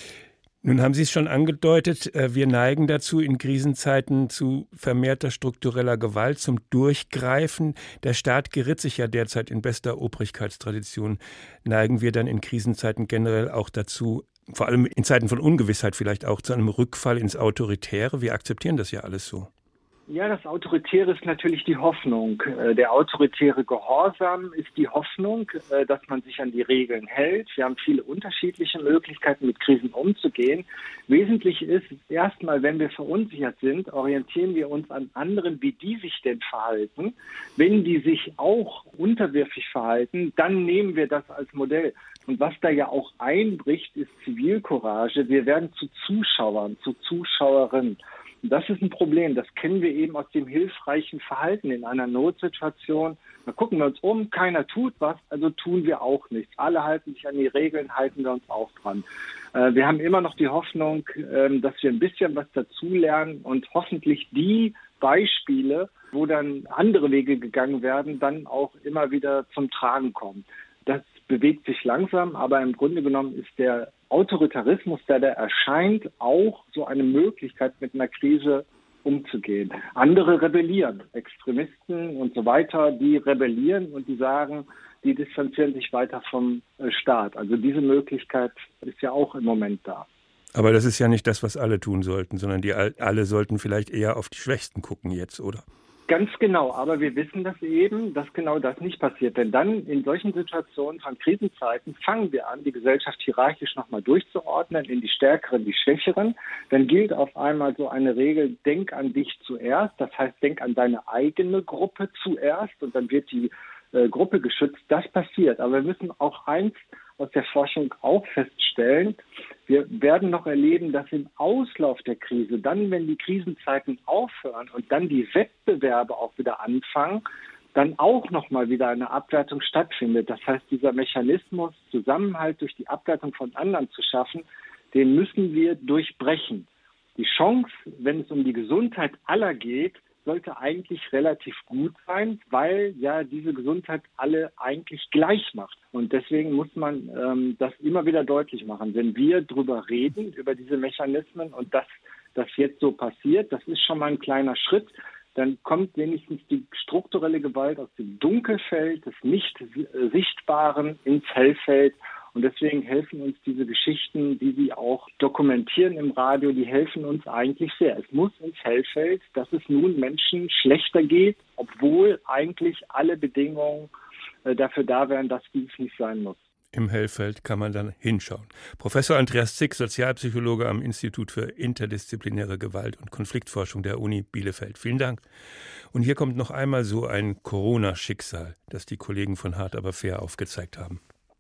Nun haben Sie es schon angedeutet, wir neigen dazu in Krisenzeiten zu vermehrter struktureller Gewalt, zum Durchgreifen. Der Staat geritt sich ja derzeit in bester Obrigkeitstradition. Neigen wir dann in Krisenzeiten generell auch dazu, vor allem in Zeiten von Ungewissheit vielleicht auch, zu einem Rückfall ins Autoritäre? Wir akzeptieren das ja alles so. Ja, das Autoritäre ist natürlich die Hoffnung. Der autoritäre Gehorsam ist die Hoffnung, dass man sich an die Regeln hält. Wir haben viele unterschiedliche Möglichkeiten, mit Krisen umzugehen. Wesentlich ist erstmal, wenn wir verunsichert sind, orientieren wir uns an anderen, wie die sich denn verhalten. Wenn die sich auch unterwürfig verhalten, dann nehmen wir das als Modell. Und was da ja auch einbricht, ist Zivilcourage. Wir werden zu Zuschauern, zu Zuschauerinnen. Das ist ein Problem. Das kennen wir eben aus dem hilfreichen Verhalten in einer Notsituation. Da gucken wir uns um, keiner tut was, also tun wir auch nichts. Alle halten sich an die Regeln, halten wir uns auch dran. Wir haben immer noch die Hoffnung, dass wir ein bisschen was dazulernen und hoffentlich die Beispiele, wo dann andere Wege gegangen werden, dann auch immer wieder zum Tragen kommen. Das bewegt sich langsam, aber im Grunde genommen ist der Autoritarismus, der da erscheint, auch so eine Möglichkeit, mit einer Krise umzugehen. Andere rebellieren, Extremisten und so weiter, die rebellieren und die sagen, die distanzieren sich weiter vom Staat. Also diese Möglichkeit ist ja auch im Moment da. Aber das ist ja nicht das, was alle tun sollten, sondern alle sollten vielleicht eher auf die Schwächsten gucken jetzt, oder? Ganz genau, aber wir wissen das eben, dass genau das nicht passiert. Denn dann in solchen Situationen von Krisenzeiten fangen wir an, die Gesellschaft hierarchisch nochmal durchzuordnen, in die Stärkeren, die Schwächeren. Dann gilt auf einmal so eine Regel, denk an dich zuerst. Das heißt, denk an deine eigene Gruppe zuerst und dann wird die Gruppe geschützt. Das passiert. Aber wir müssen auch eins aus der Forschung auch feststellen, wir werden noch erleben, dass im Auslauf der Krise, dann, wenn die Krisenzeiten aufhören und dann die Wettbewerbe auch wieder anfangen, dann auch nochmal wieder eine Abwertung stattfindet. Das heißt, dieser Mechanismus, Zusammenhalt durch die Abwertung von anderen zu schaffen, den müssen wir durchbrechen. Die Chance, wenn es um die Gesundheit aller geht, sollte eigentlich relativ gut sein, weil ja diese Gesundheit alle eigentlich gleich macht. Und deswegen muss man das immer wieder deutlich machen. Wenn wir drüber reden, über diese Mechanismen und dass das jetzt so passiert, das ist schon mal ein kleiner Schritt, dann kommt wenigstens die strukturelle Gewalt aus dem Dunkelfeld, des Nicht-Sichtbaren ins Hellfeld. Und deswegen helfen uns diese Geschichten, die Sie auch dokumentieren im Radio, die helfen uns eigentlich sehr. Es muss ins Hellfeld, dass es nun Menschen schlechter geht, obwohl eigentlich alle Bedingungen dafür da wären, dass dies nicht sein muss. Im Hellfeld kann man dann hinschauen. Professor Andreas Zick, Sozialpsychologe am Institut für interdisziplinäre Gewalt- und Konfliktforschung der Uni Bielefeld. Vielen Dank. Und hier kommt noch einmal so ein Corona-Schicksal, das die Kollegen von Hart aber fair aufgezeigt haben.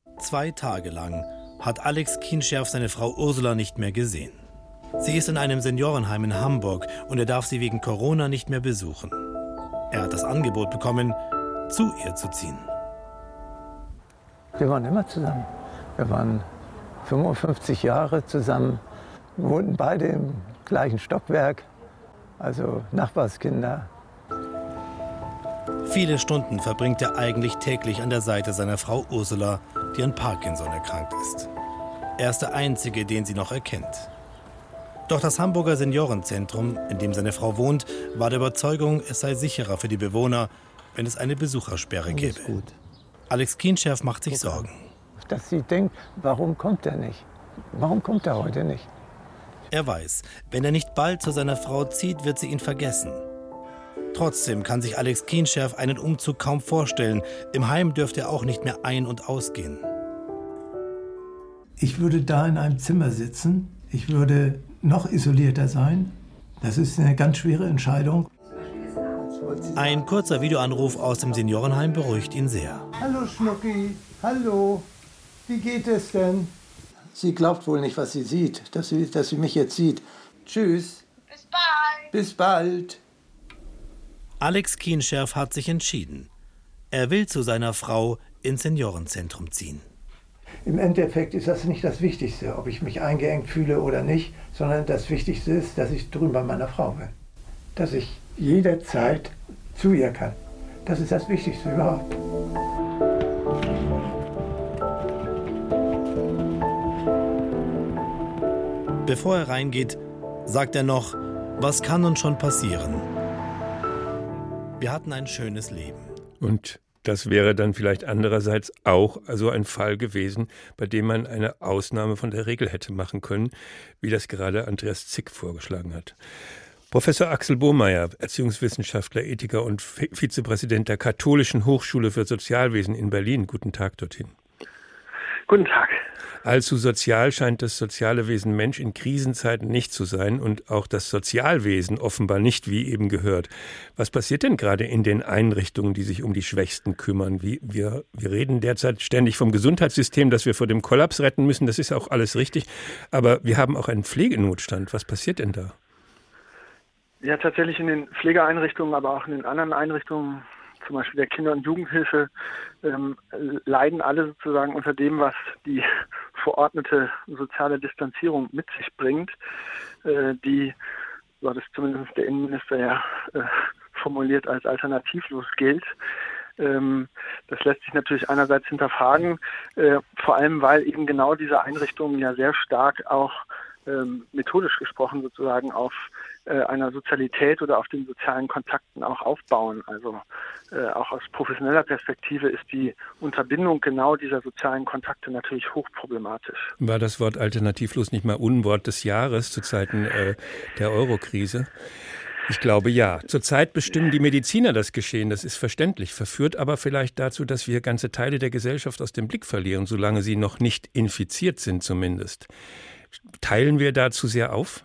2 Tage lang hat Alex Kienscherf seine Frau Ursula nicht mehr gesehen. Sie ist in einem Seniorenheim in Hamburg und er darf sie wegen Corona nicht mehr besuchen. Er hat das Angebot bekommen, zu ihr zu ziehen. Wir waren immer zusammen. Wir waren 55 Jahre zusammen, wohnten beide im gleichen Stockwerk, also Nachbarskinder. Viele Stunden verbringt er eigentlich täglich an der Seite seiner Frau Ursula, die an Parkinson erkrankt ist. Er ist der Einzige, den sie noch erkennt. Doch das Hamburger Seniorenzentrum, in dem seine Frau wohnt, war der Überzeugung, es sei sicherer für die Bewohner, wenn es eine Besuchersperre gäbe. Alex Kienscherf macht sich Sorgen. Dass sie denkt, warum kommt er nicht? Warum kommt er heute nicht? Er weiß, wenn er nicht bald zu seiner Frau zieht, wird sie ihn vergessen. Trotzdem kann sich Alex Kienscherf einen Umzug kaum vorstellen. Im Heim dürfte er auch nicht mehr ein- und ausgehen. Ich würde da in einem Zimmer sitzen. Ich würde noch isolierter sein. Das ist eine ganz schwere Entscheidung. Ein kurzer Videoanruf aus dem Seniorenheim beruhigt ihn sehr. Hallo Schnucki, hallo. Wie geht es denn? Sie glaubt wohl nicht, was sie sieht, dass sie mich jetzt sieht. Tschüss. Bis bald. Bis bald. Alex Kienscherf hat sich entschieden. Er will zu seiner Frau ins Seniorenzentrum ziehen. Im Endeffekt ist das nicht das Wichtigste, ob ich mich eingeengt fühle oder nicht, sondern das Wichtigste ist, dass ich drüben bei meiner Frau bin. Dass ich jederzeit zu ihr kann. Das ist das Wichtigste überhaupt. Bevor er reingeht, sagt er noch, was kann uns schon passieren? Wir hatten ein schönes Leben. Und das wäre dann vielleicht andererseits auch so ein Fall gewesen, bei dem man eine Ausnahme von der Regel hätte machen können, wie das gerade Andreas Zick vorgeschlagen hat. Professor Axel Bohmeier, Erziehungswissenschaftler, Ethiker und Vizepräsident der Katholischen Hochschule für Sozialwesen in Berlin. Guten Tag dorthin. Guten Tag. Allzu sozial scheint das soziale Wesen Mensch in Krisenzeiten nicht zu sein und auch das Sozialwesen offenbar nicht, wie eben gehört. Was passiert denn gerade in den Einrichtungen, die sich um die Schwächsten kümmern? Wir reden derzeit ständig vom Gesundheitssystem, das wir vor dem Kollaps retten müssen. Das ist auch alles richtig. Aber wir haben auch einen Pflegenotstand. Was passiert denn da? Ja, tatsächlich in den Pflegeeinrichtungen, aber auch in den anderen Einrichtungen, zum Beispiel der Kinder- und Jugendhilfe, leiden alle sozusagen unter dem, was die verordnete soziale Distanzierung mit sich bringt, die, so hat es zumindest der Innenminister ja formuliert, als alternativlos gilt. Das lässt sich natürlich einerseits hinterfragen, vor allem weil eben genau diese Einrichtungen ja sehr stark auch methodisch gesprochen sozusagen auf einer Sozialität oder auf den sozialen Kontakten auch aufbauen. Also auch aus professioneller Perspektive ist die Unterbindung genau dieser sozialen Kontakte natürlich hochproblematisch. War das Wort alternativlos nicht mal Unwort des Jahres zu Zeiten der Euro-Krise? Ich glaube ja. Zurzeit bestimmen die Mediziner das Geschehen, das ist verständlich, verführt aber vielleicht dazu, dass wir ganze Teile der Gesellschaft aus dem Blick verlieren, solange sie noch nicht infiziert sind zumindest. Teilen wir da zu sehr auf?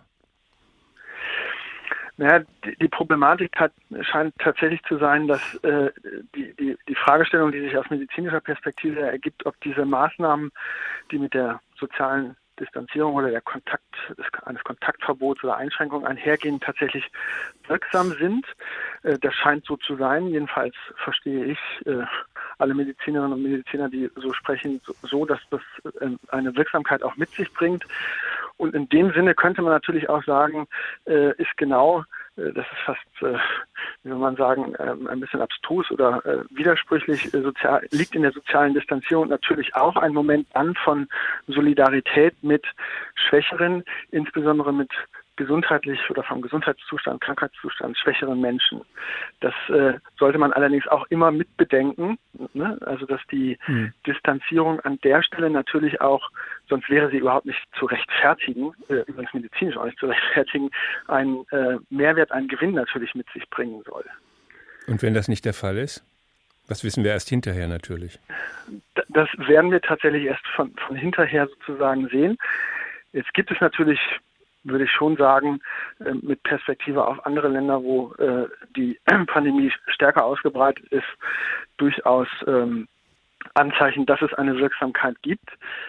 Naja, die Problematik scheint tatsächlich zu sein, dass die Fragestellung, die sich aus medizinischer Perspektive ergibt, ob diese Maßnahmen, die mit der sozialen Distanzierung oder eines Kontaktverbots oder Einschränkungen einhergehen, tatsächlich wirksam sind. Das scheint so zu sein. Jedenfalls verstehe ich alle Medizinerinnen und Mediziner, die so sprechen, so, dass das eine Wirksamkeit auch mit sich bringt. Und in dem Sinne könnte man natürlich auch sagen, ist genau, das ist fast, wie soll man sagen, ein bisschen abstrus oder widersprüchlich, liegt in der sozialen Distanzierung natürlich auch ein Moment an von Solidarität mit Schwächeren, insbesondere mit gesundheitlich oder vom Gesundheitszustand, Krankheitszustand schwächeren Menschen. Das sollte man allerdings auch immer mit bedenken, ne? Also dass die Distanzierung an der Stelle natürlich auch, sonst wäre sie überhaupt nicht zu rechtfertigen, übrigens medizinisch auch nicht zu rechtfertigen, einen Mehrwert, einen Gewinn natürlich mit sich bringen soll. Und wenn das nicht der Fall ist? Das wissen wir erst hinterher natürlich. Das werden wir tatsächlich erst von hinterher sozusagen sehen. Jetzt gibt es natürlich, würde ich schon sagen, mit Perspektive auf andere Länder, wo die Pandemie stärker ausgebreitet ist, durchaus Anzeichen, dass es eine Wirksamkeit gibt.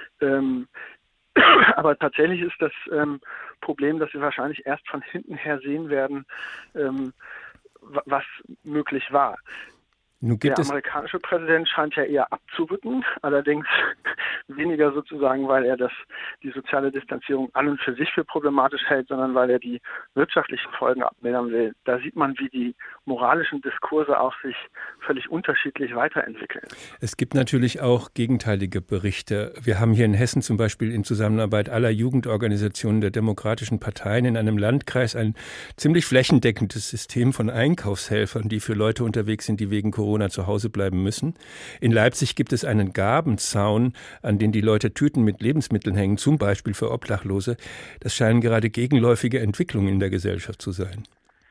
Aber tatsächlich ist das Problem, dass wir wahrscheinlich erst von hinten her sehen werden, was möglich war. Der amerikanische Präsident scheint ja eher abzurücken, allerdings weniger sozusagen, weil er die soziale Distanzierung an und für sich für problematisch hält, sondern weil er die wirtschaftlichen Folgen abmildern will. Da sieht man, wie die moralischen Diskurse auch sich völlig unterschiedlich weiterentwickeln. Es gibt natürlich auch gegenteilige Berichte. Wir haben hier in Hessen zum Beispiel in Zusammenarbeit aller Jugendorganisationen der demokratischen Parteien in einem Landkreis ein ziemlich flächendeckendes System von Einkaufshelfern, die für Leute unterwegs sind, die wegen Corona zu Hause bleiben müssen. In Leipzig gibt es einen Gabenzaun, an den die Leute Tüten mit Lebensmitteln hängen, zum Beispiel für Obdachlose. Das scheinen gerade gegenläufige Entwicklungen in der Gesellschaft zu sein.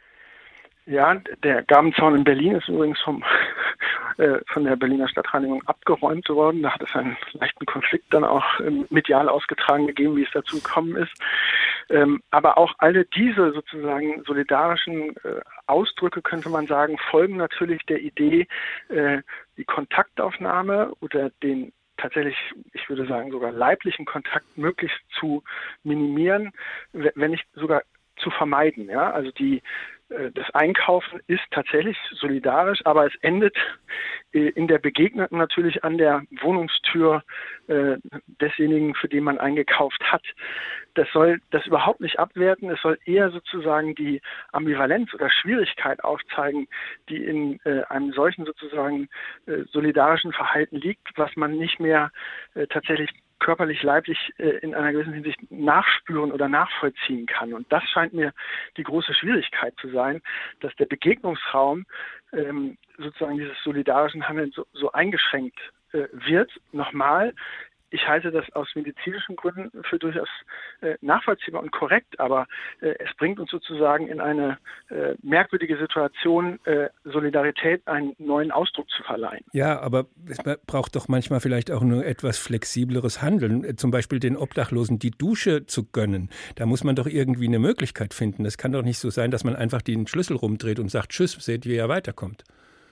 Ja, der Gabenzaun in Berlin ist übrigens von der Berliner Stadtreinigung abgeräumt worden. Da hat es einen leichten Konflikt dann auch medial ausgetragen gegeben, wie es dazu gekommen ist. Aber auch alle diese sozusagen solidarischen Ausdrücke, könnte man sagen, folgen natürlich der Idee, die Kontaktaufnahme oder den tatsächlich, ich würde sagen, sogar leiblichen Kontakt möglichst zu minimieren, wenn nicht sogar zu vermeiden. Ja? Also das Einkaufen ist tatsächlich solidarisch, aber es endet in der Begegnung natürlich an der Wohnungstür desjenigen, für den man eingekauft hat. Das soll das überhaupt nicht abwerten. Es soll eher sozusagen die Ambivalenz oder Schwierigkeit aufzeigen, die in einem solchen sozusagen solidarischen Verhalten liegt, was man nicht mehr tatsächlich körperlich, leiblich in einer gewissen Hinsicht nachspüren oder nachvollziehen kann. Und das scheint mir die große Schwierigkeit zu sein, dass der Begegnungsraum sozusagen dieses solidarischen Handelns so eingeschränkt wird. Nochmal, ich halte das aus medizinischen Gründen für durchaus nachvollziehbar und korrekt, aber es bringt uns sozusagen in eine merkwürdige Situation, Solidarität einen neuen Ausdruck zu verleihen. Ja, aber es braucht doch manchmal vielleicht auch nur etwas flexibleres Handeln, zum Beispiel den Obdachlosen die Dusche zu gönnen. Da muss man doch irgendwie eine Möglichkeit finden. Es kann doch nicht so sein, dass man einfach den Schlüssel rumdreht und sagt, tschüss, seht, wie er weiterkommt.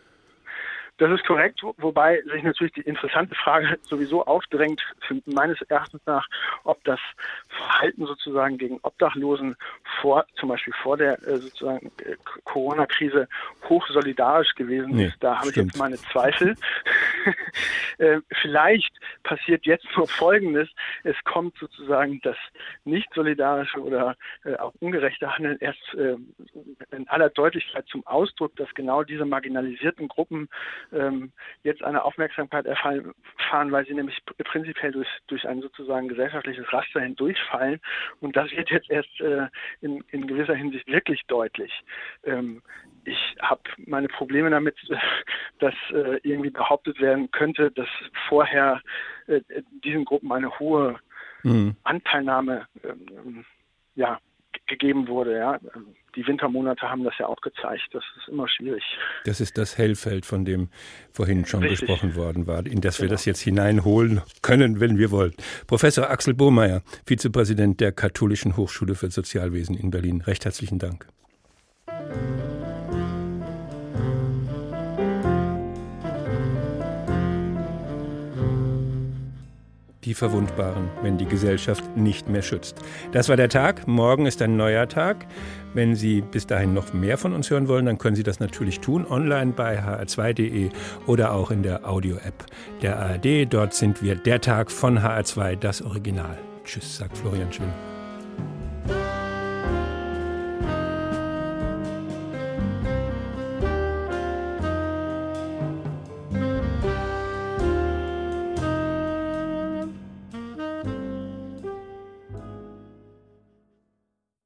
Das ist korrekt, wobei sich natürlich die interessante Frage sowieso aufdrängt, meines Erachtens nach, ob das Verhalten sozusagen gegen Obdachlosen zum Beispiel vor der sozusagen Corona-Krise hochsolidarisch gewesen ist. Da habe ich jetzt meine Zweifel. Vielleicht passiert jetzt nur Folgendes. Es kommt sozusagen das nicht solidarische oder auch ungerechte Handeln erst in aller Deutlichkeit zum Ausdruck, dass genau diese marginalisierten Gruppen jetzt eine Aufmerksamkeit erfahren, weil sie nämlich prinzipiell durch ein sozusagen gesellschaftliches Raster hindurchfallen. Und das wird jetzt erst in gewisser Hinsicht wirklich deutlich. Ich habe meine Probleme damit, dass irgendwie behauptet werden könnte, dass vorher diesen Gruppen eine hohe Anteilnahme gegeben wurde. Ja. Die Wintermonate haben das ja auch gezeigt. Das ist immer schwierig. Das ist das Hellfeld, von dem vorhin schon gesprochen worden war, in das wir das jetzt hineinholen können, wenn wir wollen. Professor Axel Bohmeier, Vizepräsident der Katholischen Hochschule für Sozialwesen in Berlin. Recht herzlichen Dank. Die Verwundbaren, wenn die Gesellschaft nicht mehr schützt. Das war der Tag. Morgen ist ein neuer Tag. Wenn Sie bis dahin noch mehr von uns hören wollen, dann können Sie das natürlich tun, online bei hr2.de oder auch in der Audio-App der ARD. Dort sind wir der Tag von HR2, das Original. Tschüss, sagt Florian Schwinn.